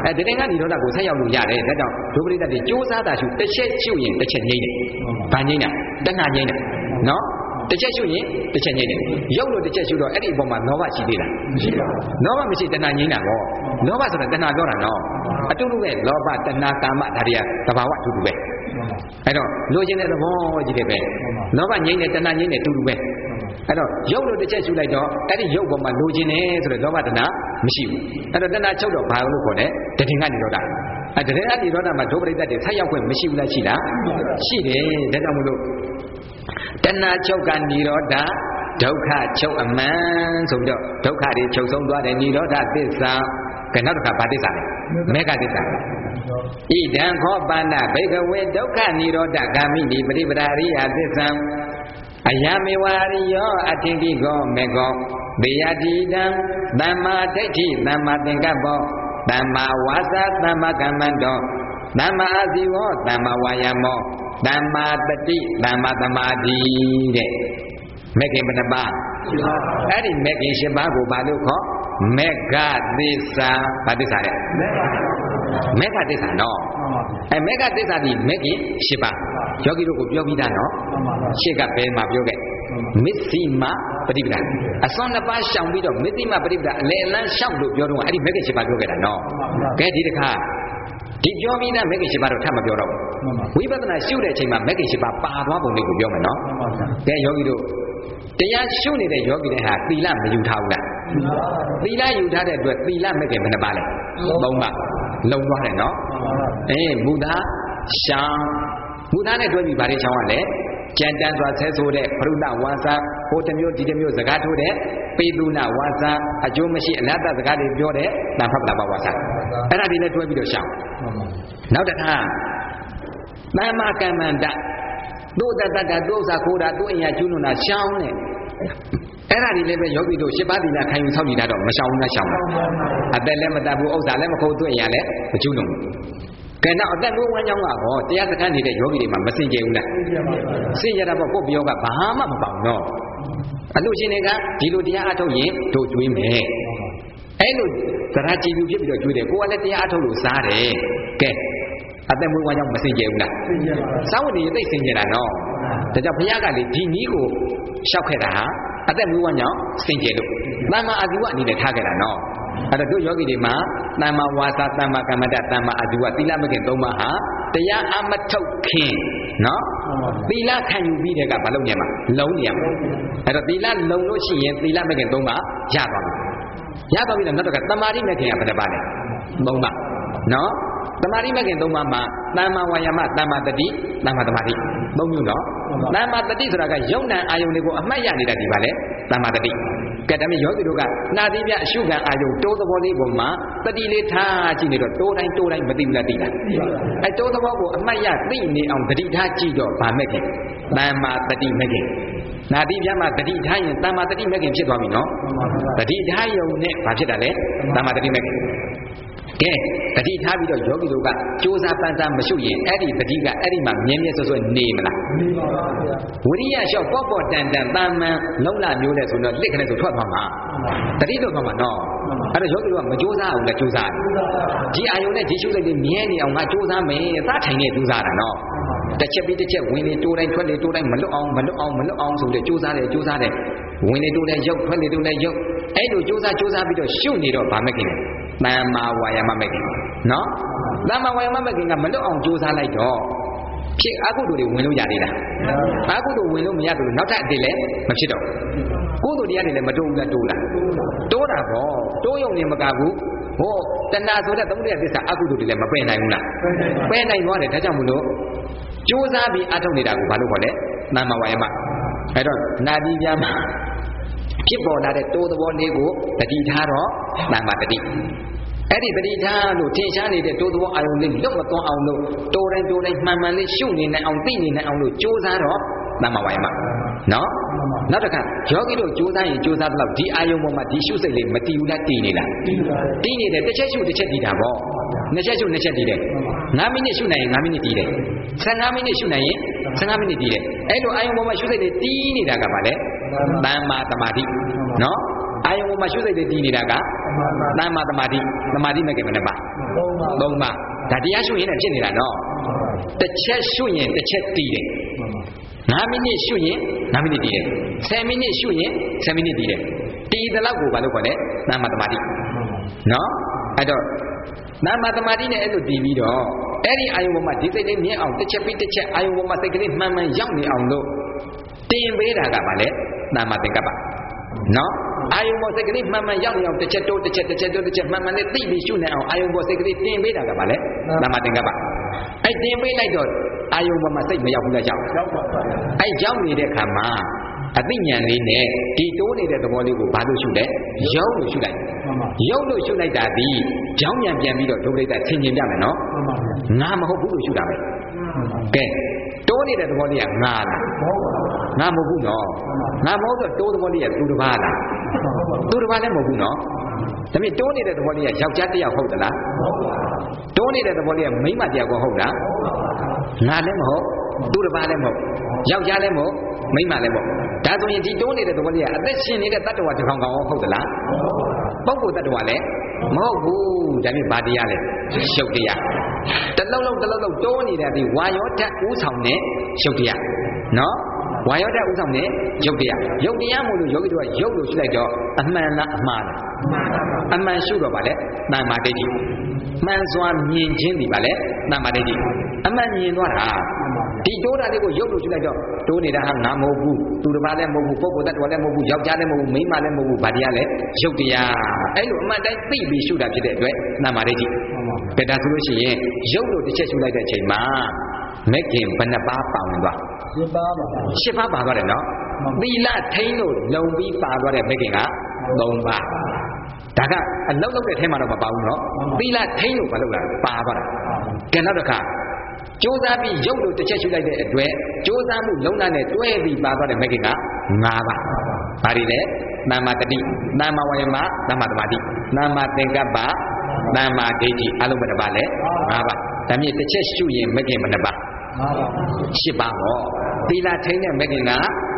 တရင်ကနိရောဓကိုဆက်ရောက်လို့ရတယ်ဒါကြောင့်ဒုပရိသတ်တွေကြိုးစားတာရှုတစ်ချက်ရှုရင်တစ်ချက်ငြိမ့်တယ်ဘာငြိမ့်တာတဏှာငြိမ့်တယ်နော်တစ်ချက်ရှုရင်တစ်ချက်ငြိမ့်တယ်ရုပ်လို့တစ်ချက်ရှုတော့အဲ့ဒီအပေါ်မှာလောဘရှိသေးလားမရှိပါဘူးလောဘမရှိတဏှာငြိမ့်တာပေါ့လောဘဆိုတာတဏှာပြောတာနော်အတူတူပဲလောဘတဏှာကာမဒါတွေကသဘာဝအတူတူပဲအဲ့တော့လိုချင်တဲ့သဘောကြီးတယ်ပဲလောဘငြိမ့်တယ်တဏှာငြိမ့်တယ်အတူတူပဲအဲ့တော့ရုပ်လို့တစ်ချက်ရှုလိုက်တော့အဲ့ဒီရုပ်ပေါ်မှာလိုချင်တယ်ဆိုတော့လောဘတဏှာမရှိဘူးအဲ့တော့တဏှာချုပ်တော့ဘာလို့ခေါ်လဲတရင်ကနိရောဓတရင်ကနိရောဓမှာဒုပရိသတ်တွေဆက်ရောက်ခွင့်မရှိဘူးလားရှိလားရှိတယ်ဒါကြောင့်မလို့တဏှာချုပ်ကနိရောဓဒုက္ခချုပ်အမှန်ဆိုပြီးတော့ဒုက္ခတွေချုပ်ဆုံးသွားတယ်နိရောဓသစ္စာကဲနောက်တစ်ခါဘာသစ္စာလဲမေဃသစ္စာဣဒံခောပန္နဘိကဝေဒုက္ခနိရောဓဂာမိနိပရိပဒရိယသစ္စာအယမေဝရိယောအထင်တိကောမေကောဘေယတိတံသမ္မာဒိဋ္ဌိသမ္မာသင်္ကပ္ပောသမ္မာဝါစာသမ္မာကမ္မန္တောသမ္မာအာဇီဝသမ္မာဝါယာမောသမ္မာတတိသမ္မာသမာဓိတဲ့မေခင်ဘယ်နှပါးအဲ့ဒီမေခင်၈ပါးကိုဘာလို့ခေါ်မေဃသစ္စာဘာသစ္စာလဲမေဃသစ္စာနော်အဲမေဃသစ္စာဒီမေခင်၈ပါးယောဂီတို့ကိုပြောပြီးသားနော်ရှေ့ကဘယ်မှာပြောခဲ့မစ္စိမပฏิပဒါအစွမ်းနှစ်ပါးရှောင်ပြီးတော့မစ္စိမပฏิပဒါအလယ်အလန်းရှောက်လို့ပြောတော့အဲ့ဒီမေခင်၈ပါးပြောခဲ့တာနော်ကဲဒီတစ်ခါဒီပြောပြီးသားမေခင်၈ပါးတော့ထပ်မပြောတော့ဘူးဝိပဿနာရှုတဲ့အချိန်မှာမေခင်၈ပါးပါသွားပုံလေးကိုပြောမယ်နော်ကဲယောဂီတို့တရားရှုနေတဲ့ယောဂီတွေဟာသီလမယူထားဘူးလားသီလယူထားတဲ့အတွက်သီလမေခင်ဘယ်နှပါလဲ၃ပါးလုံသွားတယ်နော်မူသားရှောင်မူသားနဲ့တွဲပြီးဗားတွေချောင်းရလဲကြံတန်းစွာဆဲဆိုတဲ့ပရုဒဝါစာဟိုတစ်မျိုးဒီတစ်မျိုးစကားထိုးတဲ့ပေတုနာဝါစာအကျိုးမရှိအလတ်တစကားတွေပြောတဲ့တန်ဖတ်ပလာပဝါစာအဲ့ဒါတွေနဲ့တွဲပြီးတော့ရှောင်နောက်တစ်ခါသမ္မာကမ္မန္တတို့တတ္တတို့ဥစ္စာခိုးတာတို့အင်ရကျူးလွန်တာရှောင်းတဲ့အဲ့ဒါတွေလည်းပဲယောဂီတို့၈ပါးသီလခံယူဆောက်တည်တာတော့မရှောင်ဘူးလားရှောင်တာအသက်လည်းမတတ်ဘူးဥစ္စာလည်းမခိုးတို့အင်ရလည်းမကျူးလွန်ဘူးကဲနောက်အသက်ကိုဝမ်းကြောင်းကတော့တရားစခန်းနေတဲ့ယောဂီတွေမှာမစင်ကြဘူးလားစင်ကြတာပေါ့ကိုယ့်ပြောကဘာမှမပေါအောင်တော့အလို့ရှင်တွေကဒီလိုတရားအထုတ်ရင်တို့ကျွေးမယ်အဲ့လိုသရကြည်လူဖြစ်ပြီးတော့ကျွေးတယ်ကိုကလည်းတရားအထုတ်လို့စားတယ်ကဲအသက်မွေးဝမ်းကြောင်းမစင်ကြဘူးလားစောင့်နေသိစင်ကြတာနော်ဒါကြောင့်ဘုရားကလေဒီနည်းကိုရှောက်ခဲ့တာဟာအသက်မွေးဝမ်းကြောင်းစင်ကြလို့သမ္မာအာဇီဝအနေနဲ့ထားခဲ့တာနော်အဲ့တော့တို့ယောဂီတွေမှာသမ္မာဝါစာသမ္မာကမ္မန္တသမ္မာအာဇီဝသီလမခင်၃ပါးဟာတရားအမထုတ်ခင်နော်သီလခံယူပြီးတဲ့ကဘာလုပ်နေမှာလုံးနေရမှာအဲ့တော့သီလလုံလို့ရှိရင်သီလမခင်၃ပါးရသွားပြီရသွားပြီတော့နောက်တော့သမာဓိမခင်ကဘယ်နှပါလဲ၃ပါးနော်သမာဓိမခင်၃ပါးမှာသမ္မာဝါယာမသမ္မာတတိသမ္မာသမာဓိ၃မျိုးနော်သမ္မာတတိဆိုတာကယုံနံအာယုန်တွေကိုအမှတ်ရနေတာဒီပါလေသမ္မာတတိကဲဒါမျိုးယောဂီတို့ကနှာသီးပြအရှုခံအာယုန်တိုးသဘောလေးပုံမှာတတိလေးထားကြည့်နေတော့တိုးတိုင်းမသိဘူးလားသိလားအဲတိုးသဘောကိုအမှတ်ရသိနေအောင်တတိထားကြည့်တော့ဗာမဲ့ခင်သမ္မာတတိမဲ့ခင်နာတိပြမှာတတိထားရင်သမ္မာတတိမဲ့ခင်ဖြစ်သွားပြီနော်တတိထားယုံနဲ့ဘာဖြစ်တာလဲသမ္မာတတိမဲ့ခင်ကဲတတိထားပြီးတော့ယောဂီတို့ကကြိုးစားပန်းစားမရှုရင်အဲ့ဒီတတိကအဲ့ဒီမှာမြဲမြဲဆွဆွနေမလားနေပါပါဗျာဝိရိယလျှော့ပေါ့တန်တာမန်လုံးလာမျိုးတဲ့ဆိုတော့လစ်ခနဲ့ဆိုထွက်သွားမှာတတိတော့သွားမှာနော်အဲ့တော့ယောဂီတို့ကမကြိုးစားအောင်လည်းကြိုးစားဒီအာယုံနဲ့ဒီရှုစိတ်လေးမြဲနေအောင်ငါကြိုးစားမယ်သာထိုင်နေကြိုးစားတာနော်တစ်ချက်ပြီးတစ်ချက်ဝင်နေတိုးတိုင်းထွက်နေတိုးတိုင်းမလွတ်အောင်ဆိုတဲ့ကြိုးစားတယ်ဝင်နေတိုးတိုင်းရုပ်ထွက်နေတိုးတိုင်းရုပ်အဲ့လိုကြိုးစားပြီးတော့ရှုနေတော့ဗာမခင်သမ္မာဝါယာမမခင်နော်သမ္မာဝါယာမမခင်ကမလွတ်အောင်ကြိုးစားလိုက်တော့ဖြစ်အကုသိုလ်တွေဝင်လို့ရသေးလားအကုသိုလ်ဝင်လို့မရဘူးနောက်ထပ်အတိလည်းမဖြစ်တော့ကုသိုလ်တရားတွေလည်းမတိုးဘူးလားတိုးလားတိုးတာပေါ့တိုးရုံနဲ့မကဘူးဟောတဏှာဆိုတဲ့သုံးတရားသစ္စာအကုသိုလ်တွေလည်းမပယ်နိုင်ဘူးလားပယ်နိုင်သွားတယ်ဒါကြောင့်မလို့ကြိုးစားပြီးအထုတ်နေတာကိုဘာလို့ခေါ်လဲသမ္မာဝါယာမအဲ့တော့နာတိပြမှာဖြစ်ပေါ်လာတဲ့တိုးသဘောလေးကိုတတိထားတော့သမ္မာတတိအဲ့ဒီတတိထားလို့ထင်ရှားနေတဲ့တိုးသဘောအာယုံလေးလွတ်မသွန်းအောင်လို့တိုးတိုင်းမှန်လေးရှုနေနိုင်အောင်သိနေနိုင်အောင်လို့ကြိုးစားတော့သမ္မာဝါယာမနော်နောက်တစ်ခါယောဂီတို့ကြိုးစားရင်ကြိုးစားတော့ဒီအာယုံပေါ်မှာဒီရှုစိတ်လေးမတည်ဘူးလားတည်နေလားတည်နေတယ်တစ်ချက်ရှုတစ်ချက်တည်တာပေါ့နှစ်ချက်ရှုနှစ်ချက်တည်တယ်9မိနစ်ရှုနိုင်ရင်9မိနစ်တည်တယ်15မိနစ်ရှုနိုင်ရင်15မိနစ်တည်တယ်အဲ့လိုအာယုံပေါ်မှာရှုစိတ်လေးတည်နေတာကဘာလဲသမ္မာသမာဓိနော်အာယုံပေါ်မှာရှုစိတ်တွေတည်နေတာကတမ္မာသမာဓိမဲ့ခင်မနဲ့ပါသုံးပါဒါတရားရှုရင်လည်းဖြစ်နေတာနော်တစ်ချက်ရှုရင်တစ်ချက်တည်တယ်9မိနစ်ရှုရင်9မိနစ်တည်တယ်10မိနစ်ရှုရင်10မိနစ်တည်တယ်တည်တဲ့လောက်ကိုဘာလို့ခေါ်လဲတမ္မာသမာဓိနော်အဲ့တော့တမ္မာသမာဓိနဲ့အဲ့လိုတည်ပြီးတော့အဲ့ဒီအာယုံပေါ်မှာဒီစိတ်လေးမြင်အောင်တစ်ချက်ပြီးတစ်ချက်အာယုံပေါ်မှာစိတ်ကလေးမှန်မှန်ရောက်နေအောင်လို့တင်ပေးတာကဘာလဲတမ္မာသင်္ကပ္ပနော်အာယုံပေါ်စိတ်ကလေးမှန်မှန်ရောက်နေအောင်တစ်ချက်တိုးတစ်ချက်မှန်မှန်လေးသိပြီးရှုနေအောင်အာယုံပေါ်စိတ်ကလေးတင်ပေးတာကဘာလဲတမ္မာသင်္ကပ္ပအဲ့တင်ပေးလိုက်တော့အာယုံပေါ်မှာစိတ်မရောက်ဘူးလားကြောက်အဲ့ရောက်နေတဲ့ခါမှာအသိဉာဏ်လေးနဲ့ဒီတိုးနေတဲ့သဘောလေးကိုဘာလို့ရှုလဲရုပ်လို့ရှုလိုက်ရုပ်လို့ရှုလိုက်တာဒီကြောင်းဉာဏ်ပြန်ပြီးတော့ဒုပရိသဆင်ခြင်ပြမယ်နော်ငါမဟုတ်ဘူးလို့ရှုတာပဲကဲတိုးနေတဲ့သဘောလေးကငါလားငါမဟုတ်ဘူးနော်ငါမဟုတ်တော့တိုးသဘောလေးကသူတစ်ပါးလားသူတစ်ပါးလည်းမဟုတ်ဘူးနော်ဒါပေမဲ့တိုးနေတဲ့သဘောလေးကယောက်ျားတစ်ယောက်ဟုတ်သလားတိုးနေတဲ့သဘောလေးကမိန်းမတစ်ယောက်ကိုဟုတ်လားငါလည်းမဟုတ်သူတစ်ပါးလည်းမဟုတ်ယောက်ျားလည်းမဟုတ်မိန်းမလည်းမဟုတ်ဒါဆိုရင်ဒီတိုးနေတဲ့သဘောလေးကအသက်ရှင်နေတဲ့တတ္တဝါတစ်ကောင်ကောင်ဟုတ်သလားပုဂ္ဂိုလ်တ attva လည်းမဟုတ်ဘူးဒါပြင်ဘာတရားလဲရှုပ်တရားတလုံးလုံးတိုးနေတဲ့ဒီဝါယောဓာတ်ဥဆောင်တဲ့ရှုပ်တရားနော်ဝါယောဓာတ်ဥဆောင်တဲ့ယုတ်တရားမို့လို့ယောဂီတို့ကယုတ်လို့ရှုလိုက်တော့အမှန်လားအမှားလားအမှန်ရှုတော့ဗာလဲတဏ္ဍာဒိဋ္ဌိမှန်စွာမြင်ခြင်းဒီဗာလဲတဏ္ဍာဒိဋ္ဌိအမှန်မြင်သွားတာဒီတိုးတာလေးကိုယုတ်လို့ရှုလိုက်တော့တိုးနေတာဟာငါမဟုတ်ဘူးသူတစ်ပါးလည်းမဟုတ်ဘူးပုဂ္ဂိုလ်တ attva လည်းမဟုတ်ဘူးယောက်ျားလည်းမဟုတ်ဘူးမိန်းမလည်းမဟုတ်ဘူးဗာတရားလည်းယုတ်တရားအဲ့လိုအမှန်တိုင်းသိပြီးရှုတာဖြစ်တဲ့အတွက်တဏ္ဍာဒိဋ္ဌိဘယ်ဒါဆိုလို့ရှိရင်ယုတ်လို့တစ်ချက်ရှုလိုက်တဲ့အချိန်မှာမက္ခင်ဘယ်နှပါးပါဝင်သွား10ပါးပါသွားတယ်နော်သီလထိန်းလို့လုံပြီးပါသွားတဲ့မက္ခင်က3ပါးဒါကအလောက်လောက်တဲ့ထဲမှာတော့မပါဘူးနော်သီလထိန်းလို့မလုပ်တာပါသွားတာကဲနောက်တစ်ခါကြိုးစားပြီးရုပ်လို့တစ်ချက်ရှုလိုက်တဲ့အတွက်ကြိုးစားမှုလုံးလာနဲ့တွဲပြီးပါသွားတဲ့မက္ခင်က5ပါးဘာတွေလဲသမ္မာတတိသမ္မာဝါယမသမ္မာသမာဓိသမ္မာသင်္ကပ္ပသမ္မာဒိဋ္ဌိအလုံးဘယ်နှပါလဲ5ပါးဒါမြင့်တစ်ချက်ရှုရင်မက္ခင်ဘယ်နှပါ10ပါးဟောသီလထိန်းတဲ့မက္ခင်က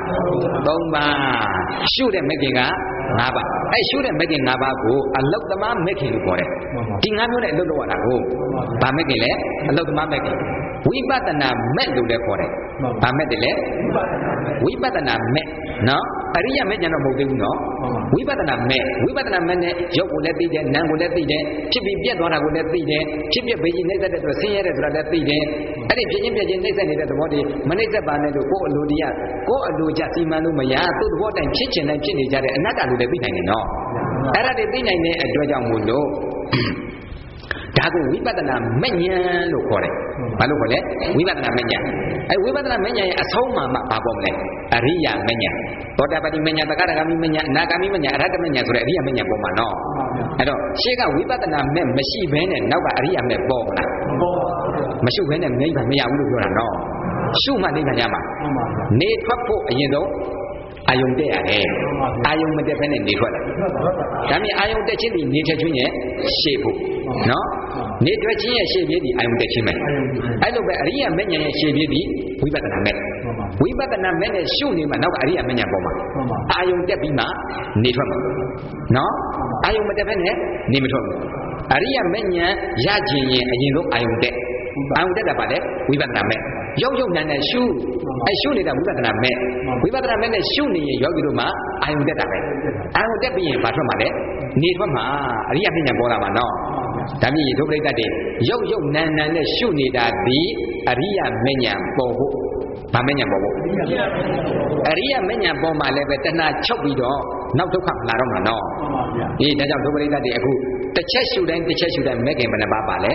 3ပါးရှုတဲ့မက္ခင်က5ပါးအဲ့ရှုတဲ့မက္ခင်5ပါးကိုအလုတ်သမားမက္ခင်လို့ခေါ်တယ်ဒီ5မျိုးနဲ့အလုတ်လုပ်ရတာကိုဗာမက္ခင်လဲအလုတ်သမားမက္ခင်ဝိပဿနာမဲ့လို့လည်းခေါ်တယ်ဗာမဲ့တယ်လေဝိပဿနာမဲ့နော်အရိယမဲ့ကျန်တော့မဟုတ်သေးဘူးနော်ဝိပဿနာမဲ့နဲ့ရုပ်ကိုလည်းသိတယ်နာမ်ကိုလည်းသိတယ်ဖြစ်ပြီးပြက်သွားတာကိုလည်းသိတယ်ဖြစ်ပြဘေးကြီးနှိမ့်သက်တဲ့အတွက်ဆင်းရဲတဲ့ဆိုတာလည်းသိတယ်အဲ့ဒီဖြစ်ချင်းပြက်ချင်းနှိမ့်သက်နေတဲ့သဘောတွေမနှိမ့်သက်ပါနဲ့လို့ကိုယ်အလိုတရားကိုယ်အလိုကြစီမံလို့မရသူ့သဘောတိုင်ဖြစ်ချင်တိုင်းဖြစ်နေကြတဲ့အနတ္တလိုလည်းသိနိုင်တယ်နော်အဲ့ဒါတွေသိနိုင်တဲ့အတွက်ကြောင့်မို့လို့ဒါကိုဝိပဿနာမဲ့ဉာဏ်လို့ခေါ်တယ်ဘာလို့ခေါ်လဲဝိပဿနာမဲ့ဉာဏ်အဲဝိပဿနာမဲ့ဉာဏ်ရဲ့အဆုံးမှာမှဘာပေါ်မလဲအရိယာမဲ့ဉာဏ်သောတာပတိမဲ့ဉာဏ်သက္ကရာဂမိမဲ့ဉာဏ်အနာဂမိမဲ့ဉာဏ်အရဟတမဲ့ဉာဏ်ဆိုတဲ့အရိယာမဲ့ဉာဏ်ပေါ်မှာနော်အဲ့တော့ရှေ့ကဝိပဿနာမဲ့မရှိဘဲနဲ့နောက်ကအရိယာမဲ့ပေါ်မလားမရှိဘဲနဲ့နိဗ္ဗာန်မရဘူးလို့ပြောတာနော်ရှုမှနိဗ္ဗာန်ရမှာနေထွက်ဖို့အရင်ဆုံးအာယုံတက်ရတယ်အာယုံမတက်ဘဲနဲ့နေထွက်တာဒါမြင်အာယုံတက်ခြင်းဒီနေထွက်ခြင်းရဲ့ရှေ့ဖို့နော်နေထွက်ခြင်းရဲ့ရှေ့ပြေးဒီအာယုံတက်ခြင်းပဲအဲ့လိုပဲအရိယာမဉ္ဇဉ်ရဲ့ရှေ့ပြေးဒီဝိပဿနာမဲ့နဲ့ရှုနေမှနောက်ကအရိယာမဉ္ဇဉ်ပေါ်မှာအာယုံတက်ပြီးမှနေထွက်မှာနော်အာယုံမတက်ဘဲနဲ့နေမထွက်ဘူးအရိယာမဉ္ဇဉ်ရခြင်းရင်အရင်ဆုံးအာယုံတက်တာပါလေဝိပဿနာမဲ့ရုပ်နာနဲ့ရှုရှုနေတာဝိပဿနာမဲ့နဲ့ရှုနေရင်ယောဂီတို့မှာအာယုံတက်တာပဲအာယုံတက်ပြီးရင်ဘာထွက်မှာလဲနေထွက်မှာအရိယာမဉ္ဇဉ်ပေါ်လာမှာနော်ဒါမြည်ဒုပရိသတ်တွေရုပ်နာနဲ့ရှုနေတာဒီအရိယာမဉ္ဇဉ်ပေါ်ဖို့ဗာမဉ္ဇဉ်ပေါ်ဖို့အရိယာမဉ္ဇဉ်ပေါ်မှာလည်းပဲတဏှာချုပ်ပြီးတော့နောက်ဒုက္ခလာတော့မှာနော်အေးဒါကြောင့်ဒုပရိသတ်တွေအခုတစ်ချက်ရှုတိုင်းမဂ္ဂင်ဘယ်နှပါးပါလဲ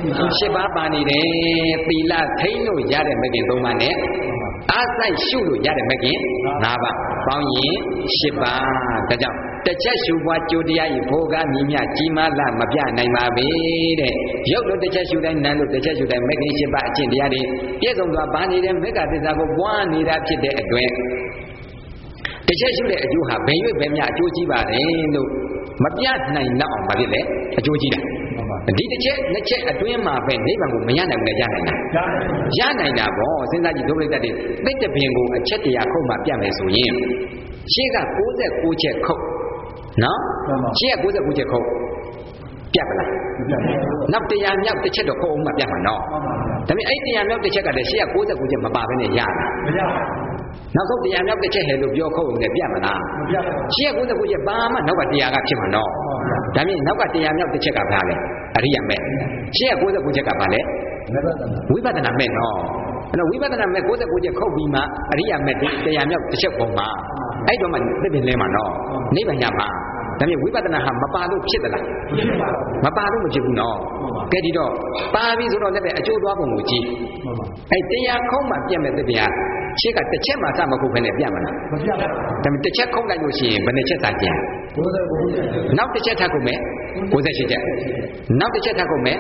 10ပါးပါနေတယ်သီလထိန်းလို့ရတဲ့မဂ္ဂင်3ပါးနဲ့အားဆိုင်ရှုလို့ရတဲ့မဂ္ဂင်5ပါးပေါင်းရင်10ပါးဒါကြောင့်တစ်ချက်ရှုပွားကြိုတရားဤဘောကမြည်မြကြီးမားလာမပြနိုင်ပါပဲတဲ့ရုပ်လို့တစ်ချက်ရှုတိုင်းနာမ်လို့တစ်ချက်ရှုတိုင်းမဂ္ဂင်10ပါးအကျင့်တရားတွေပြည့်စုံသွားပါနေတဲ့မေဃသစ္စာကိုပွားနေတာဖြစ်တဲ့အတွက်တစ်ချက်ရှုတဲ့အကျိုးဟာဘယ်၍ဘယ်မြအကျိုးကြီးပါလဲလို့မပြနိုင်တော့အောင်ဘာဖြစ်လဲအကျိုးကြီးတာဒီတစ်ချက်နှစ်ချက်အတွင်းမှာပဲနိဗ္ဗာန်ကိုမရနိုင်ဘူးလေရနိုင်တာပေါ့စဉ်းစားကြည့်ဒုပရိသတ်တွေသိတဲ့ပင်ကိုအချက်တရားခုတ်မှပြတ်မယ်ဆိုရင်ရှေ့က69ချက်ခုတ်နော်ရှေ့က69ချက်ခုတ်ပြတ်ပါလားနောက်တရားမြောက်တစ်ချက်တော့ခုတ်အောင်မှပြတ်မှာနော်ဒါပေမဲ့အဲ့တရားမြောက်တစ်ချက်ကလည်းရှေ့က69ချက်မပါဘဲနဲ့ရတာမရနောက်ဆုံးတရားမြောက်တစ်ချက်ဟဲ့လို့ပြောခုတ်ရင်လည်းပြတ်မလားမပြတ်ရှေ့က69ချက်ဘာမှနောက်ကတရားကဖြစ်မှာနော်ဒါမြင်နောက်ကတရားမြောက်တစ်ချက်ကဘာလဲအရိယာမဲ့ရှေ့က69ချက်ကဘာလဲဝိပဿနာမဲ့နော်အဲ့တော့ဝိပဿနာမဲ့69ချက်ခုတ်ပြီးမှအရိယာမဲ့တရားမြောက်တစ်ချက်ပုံမှာအဲ့တော့မှသစ်ပင်လဲမှာနော်နိဗ္ဗာန်ရမှာဒါမြင်ဝိပဿနာဟာမပါလို့ဖြစ်သလားမပါလို့မဖြစ်ဘူးနော်ကဲဒီတော့ပါပြီဆိုတော့လည်းပဲအကျိုးသွားပုံကိုကြည့်အဲ့တရားခုံးမှပြတ်မဲ့သစ်ပင်ဟာရှေ့ကတစ်ချက်မှစမခုတ်ဘဲနဲ့ပြတ်မလားမပြတ်ပါဘူးဒါပေမဲ့တစ်ချက်ခုတ်လိုက်လို့ရှိရင်ဘယ်နှချက်သာကျန်နောက်တစ်ချက်ထပ်ခုတ်မယ်68ချက်နောက်တစ်ချက်ထပ်ခုတ်မယ်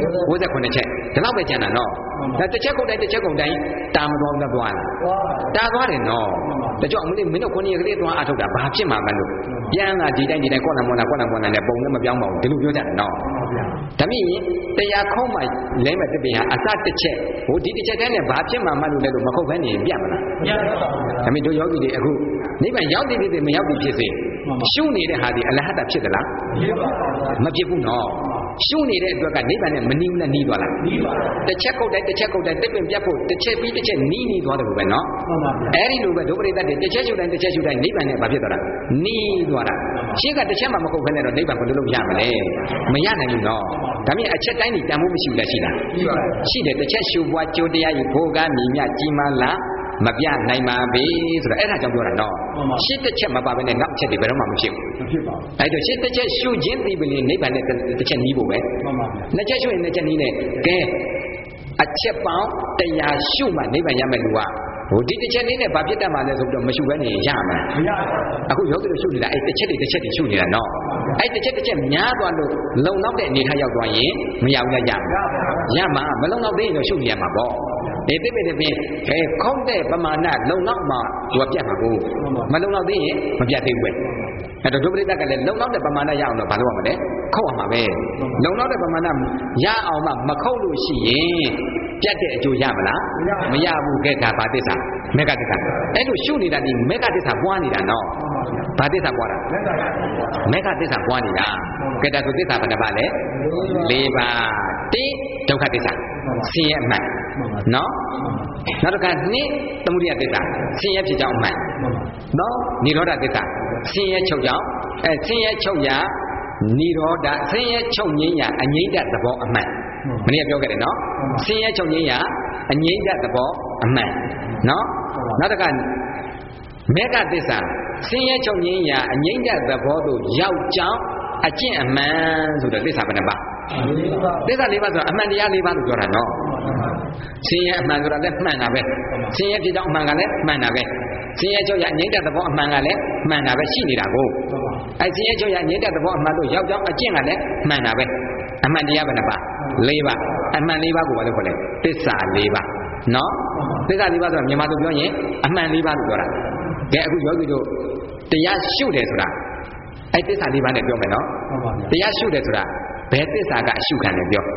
69ချက်ဒီလောက်ပဲကျန်တာနော်ဒါတစ်ချက်ခုတ်တိုင်းတစ်ချက်ခုတ်တိုင်းတာမသွားဘူးသွားတာသွားတယ်နော်ဒါကြောင့်မင်းတို့9ရက်ကလေးသွားအထုတ်တာဘာဖြစ်မှာမလို့ပြန်လာဒီတိုင်းကောနာမောနာနဲ့ပုံလည်းမပြောင်းပါဘူးဒီလိုပြောကြတယ်နော်ဒါမြင်တရားခုံးမှလဲမဲ့တစ်ပင်ဟာအစတစ်ချက်ဟိုဒီတစ်ချက်တည်းနဲ့ဘာဖြစ်မှာမလို့လဲလို့မခုတ်ဘဲနေပြတ်မလားပြတ်ပါဘူးဒါမြင်တို့ယောဂီတွေအခုနိဗ္ဗာန်ရောက်တဲ့မရောက်ဘူးဖြစ်စေရှုနေတဲ့ဟာဒီအလဟတဖြစ်သလားမဖြစ်ဘူးနော်ရှုနေတဲ့အတွက်ကနိဗ္ဗာန်နဲ့မနီးဘူးနဲ့နီးသွားလားနီးပါဘူးတစ်ချက်ခုတ်တိုင်းတစ်ပင်ပြတ်ဖို့တစ်ချက်ပြီးတစ်ချက်နီးသွားတယ်လို့ပဲနော်အဲ့ဒီလိုပဲဒုပရိသတ်တွေတစ်ချက်ရှုတိုင်းနိဗ္ဗာန်နဲ့ဘာဖြစ်သွားတာနီးသွားတာရှင်းကတစ်ချက်မှမခုတ်ဘဲနဲ့တော့နိဗ္ဗာန်ဘယ်လိုလုပ်ရမလဲမရနိုင်ဘူးနော်ဒါမြင်အချက်တိုင်းဒီတန်ဖို့မရှိဘူးလားရှိလားရှိတယ်တစ်ချက်ရှုပွားကြိုးတရားကြီးဘိုးကမြည်မြကြီးမားလားမပြနိုင်ပါပဲဆိုတော့အဲ့ဒါကြောင့်ပြောတာနော်ရှစ်တစ်ချက်မပါဘဲနဲ့နောက်ချက်တွေဘယ်တော့မှမဖြစ်ဘူးမဖြစ်ပါဘူးအဲ့တော့ရှစ်တစ်ချက်ရှုခြင်းပြီးပြီနိဗ္ဗာန်နဲ့တစ်ချက်နီးဖို့ပဲနှစ်ချက်ရှုရင်နှစ်ချက်နီးနဲ့ကဲအချက်ပေါင်းတရားရှုမှနိဗ္ဗာန်ရမယ်လူကဟိုဒီတစ်ချက်လေးနဲ့ဘာဖြစ်တတ်မှာလဲဆိုတော့မရှုဘဲနေရမှာမရဘူးအခုယောဂီတို့ရှုနေတာအဲ့တစ်ချက်တွေရှုနေတာနော်အဲ့တစ်ချက်များသွားလို့လုံလောက်တဲ့အနေထားရောက်သွားရင်မရဘူးလားရမှာမလုံလောက်သေးရင်တော့ရှုနေရမှာပေါ့ဒီတိပိတပင်ခုံးတဲ့ပမာဏလုံလောက်မှသူကပြတ်မှာကိုမလုံလောက်သေးရင်မပြတ်သေးဘူးပဲအဲ့တော့ဒုပရိသတ်ကလည်းလုံလောက်တဲ့ပမာဏရအောင်တော့ဘာလုပ်ရမလဲခုတ်ရမှာပဲလုံလောက်တဲ့ပမာဏရအောင်မှမခုတ်လို့ရှိရင်ပြတ်တဲ့အကျိုးရမလားမရဘူးကဲဒါဘာသစ္စာမေဃသစ္စာအဲ့လိုရှုနေတာဒီမေဃသစ္စာပွားနေတာနော်ဘာသစ္စာပွားတာမေဃသစ္စာပွားနေတာကဲဒါဆိုသစ္စာဘယ်နှပါလဲ၄ပါးတိဒုက္ခသစ္စာဆင်းရဲအမှန်နော်နောက်တစ်ခါနှစ်သမုဒယသစ္စာဆင်းရဲဖြစ်ကြောင်းအမှန်နော်និရောဓသစ္စာဆင်းရဲချုပ်ကြောင်းဆင်းရဲချုပ်ရာនិရောဓဆင်းရဲချုပ်ငြိမ်းရာအငြိမ့်တဲ့သဘောအမှန်မနေ့ကပြောခဲ့တယ်နော်ဆင်းရဲချုပ်ငြိမ်းရာအငြိမ့်တဲ့သဘောအမှန်နော်နောက်တစ်ခါမေဃသစ္စာဆင်းရဲချုပ်ငြိမ်းရာအငြိမ့်တဲ့သဘောတို့ရောက်ကြောင်းအကျင့်အမှန်ဆိုတော့သစ္စာဘယ်နှပါသစ္စာ၄ပါးဆိုတော့အမှန်တရား၄ပါးလို့ပြောတာနော်ဆင်းရဲအမှန်ဆိုတာလည်းမှန်တာပဲဆင်းရဲဖြစ်ကြောင်းအမှန်ကလည်းမှန်တာပဲဆင်းရဲချုပ်ရငြိမ့်တဲ့သဘောအမှန်ကလည်းမှန်တာပဲရှိနေတာကိုအဲဆင်းရဲချုပ်ရငြိမ့်တဲ့သဘောအမှန်တို့ရောက်ကြောင်းအကျင့်ကလည်းမှန်တာပဲအမှန်တရားဘယ်နှပါ၄ပါးအမှန်၄ပါးကိုဘာလို့ခေါ်လဲသစ္စာ၄ပါးနော်သစ္စာ၄ပါးဆိုတာမြန်မာလိုပြောရင်အမှန်၄ပါးလို့ပြောတာကဲအခုယောဂီတို့တရားရှုတယ်ဆိုတာအဲသစ္စာ၄ပါးနဲ့ပြောမယ်နော်တရားရှုတယ်ဆိုတာဘယ်သစ္စာကအရှုခံလဲပြော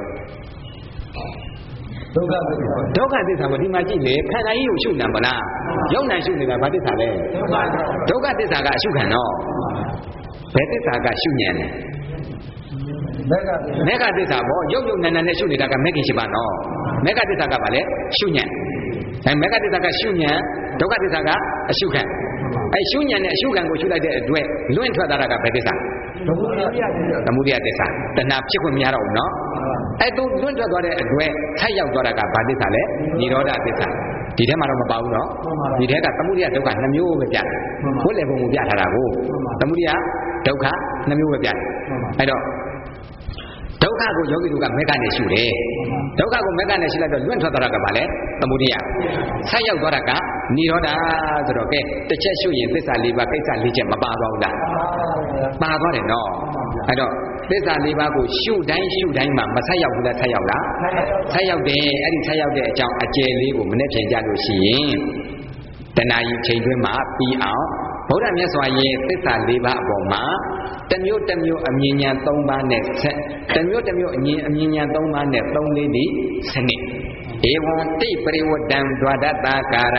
ဒုက္ခသစ္စာကိုဒီမှာကြည့်လေခန္ဓာကြီးကိုရှုနေပါလားယုံနာရှုနေတာဘာသစ္စာလဲဒုက္ခသစ္စာကအရှုခံတော့ဘယ်သစ္စာကရှုညံလဲမေဃသစ္စာပေါ့ယုတ်နာနဲ့ရှုနေတာကမေခင်ရှိပါနော်မေဃသစ္စာကဘာလဲရှုညံမေဃသစ္စာကရှုညံဒုက္ခသစ္စာကအရှုခံရှုညံနဲ့အရှုခံကိုရှုလိုက်တဲ့အတွက်လွင့်ထွက်သွားတာကဘယ်သစ္စာသမုဒယသစ္စာတဏှာဖြစ်ခွင့်မရတော့ဘူးနော်သူလွင့်ထွက်သွားတဲ့အတွက်ဆက်ရောက်သွားတာကဘာသစ္စာလဲនិရောဓသစ္စာဒီထဲမှာတော့မပါဘူးနော်ဒီထဲကသမုဒယဒုက္ခ2မျိုးပဲပြတယ်ဘုလေဘုံကိုပြထားတာကိုသမုဒယဒုက္ခ2မျိုးပဲပြတယ်အဲ့တော့ဒုက္ခကိုယောဂီတို့ကမေဃနဲ့ရှုတယ်ဒုက္ခကိုမေဃနဲ့ရှုလိုက်တော့လွင့်ထွက်သွားတာကဘာလဲသမုဒယဆက်ရောက်သွားတာကនិရောဓဆိုတော့ကဲတစ်ချက်ရှုရင်သစ္စာ၄ပါးကိစ္စ၄ချက်မပါသွားဘူးလားပါသွားတယ်နော်အဲ့တော့သစ္စာ၄ပါးကိုရှုတိုင်းမှာမဆက်ရောက်ဘူးလားဆက်ရောက်လားဆက်ရောက်တယ်အဲ့ဒီဆက်ရောက်တဲ့အကြောင်းအကျယ်လေးကိုမနေ့ပြန်ကြလို့ရှိရင်တဏှာကြီးချိန်တွင်းမှာပြီးအောင်ဗုဒ္ဓမြတ်စွာရဲ့သစ္စာ၄ပါးအပေါ်မှာတစ်မျိုးအမြင်ဉာဏ်၃ပါးနဲ့တစ်မျိုးအမြင်ဉာဏ်၃ပါးနဲ့၃လေးဒီစနစ်ဧဝံတိပရိဝတ္တံဒွါဒတာကာရံ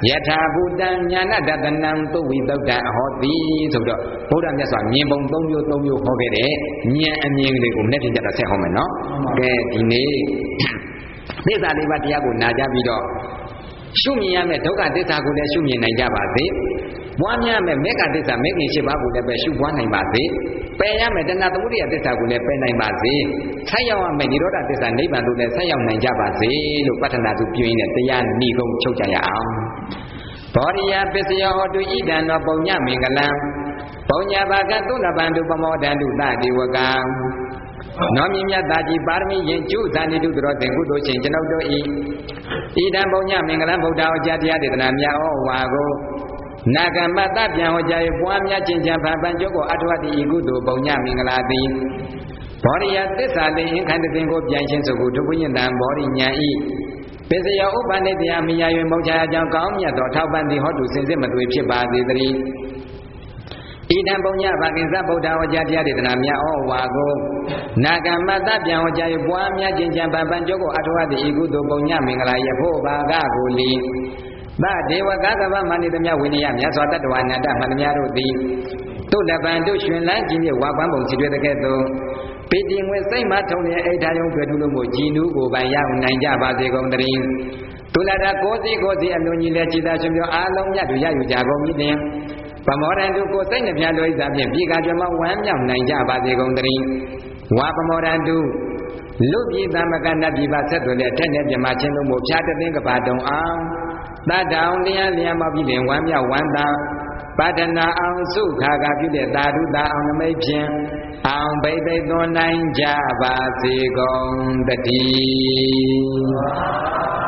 ယထာဘူတံညာဏတတနံသုဝိသုဒ္ဓဟောတိဆိုပြီးတော့ဘုရားမြတ်စွာမြင်ပုံ၃မျိုးဟောခဲ့တဲ့ဉာဏ်အမြင်လေးကိုမနေ့ကကြတော့ဆက်ဟောမယ်နော်ကဲဒီနေ့သစ္စာလေးပါးတရားကိုနာကြပြီးတော့ရှုမြင်ရမယ့်ဒုက္ခသစ္စာကိုလည်းရှုမြင်နိုင်ကြပါစေပွားများမယ့်မေဃသစ္စာမေခင်၈ပါးကိုလည်းပဲရှုပွားနိုင်ပါစေပယ်ရမယ့်တဏှာသမုဒိယသစ္စာကိုလည်းပယ်နိုင်ပါစေဆက်ရောက်ရမယ့်និရောဓသစ္စာနိဗ္ဗာန်ကိုလည်းဆက်ရောက်နိုင်ကြပါစေလို့ပဋ္ဌနာသူပြုရင်းနဲ့တရားဏိကုံချုပ်ကြရအောင်ဘောရိယပစ္စယောဟောတုဣဒံသောပုံညမင်္ဂလံပုံညဘာကသုလပန္တုပမောဒန္တုသတိဝကံနောမြင့်မြတ်သာကြီးပါရမီရင်ကျုဇာနိတုတရောသင်ကုသိုလ်ရှင်ကျွန်ုပ်တို့ဤဣဒံပုံညမင်္ဂလံဗုဒ္ဓဟောကြားတရားဒေသနာများဩဝါကိုနာဂမတ္တပြန်ဟောကြား၍ပွားများခြင်းချမ်းဖန်ပန်ကျုပ်ကိုအထဝတိဤကုသိုလ်ပုံညမင်္ဂလာသည်ဘောရိယသစ္စာလေးခန္ဓာတင်ကိုပြန်ခြင်းဆိုကိုဒုက္ခညတံဘောရိညာဤပစ္စယဥပ္ပန္နေတရားမိယာ၍မုတ်ချရာကြောင့်ကောင်းမြတ်သောထောက်ပံ့သည်ဟောတုစင်စစ်မသွေဖြစ်ပါသေးတည်းဣဒံပုံညဘာကိစ္စဗုဒ္ဓဟောကြားတရားဒေသနာများဩဝါကိုနာဂမတ္တပြန်ဟောကြား၍ပွားများခြင်းချမ်းဖန်ပန်ကျုပ်ကိုအထဝတိဤကုသိုလ်ပုံညမင်္ဂလာယဖို့ဘာကကိုလီသဒေဝကသဗ္ဗမဏိတမြဝိနည်းမြတ်စွာတတ္တဝါနန္တမှန်များတို့သည်တုတ်တပံတို့ရှင်လန်းကြီးမြဝါပန်းပုံစီတွေ့တဲ့ကဲ့သို့ပိတိငွေစိတ်မှထုံတဲ့အိဋ္ဌာယုံတွေ့ထုလို့မို့ကြည်နူးကိုပိုင်ရအောင်နိုင်ကြပါစေကုန်တည်းဒုလတာကိုစီအလွန်ကြီးလက်ခြေသာရှင်ပြောအားလုံးမြတ်တို့ရယူကြကုန်ပြီတင်ပမောဒံတို့ကိုစိတ်နှပြလွိစာဖြင့်ပြေကကြမဝမ်းမြောက်နိုင်ကြပါစေကုန်တည်းဝါပမောဒံတို့လူပြည်သမကနတ်ပြည်ပါဆက်သွယ်တဲ့ထက်နဲ့ပြမချင်းတို့မို့ဖြာတသိန်းကပါတုံအောင်တတ္တောင်တရားလျံမောပြီးလင်ဝမ်းမြောက်ဝမ်းသာပါဒနာအောင်စုခါကပြုတဲ့သာဓုတာအောင်နမိတ်ဖြင့်အောင်ဘိသိသွန်နိုင်ကြပါစေကုန်တည်း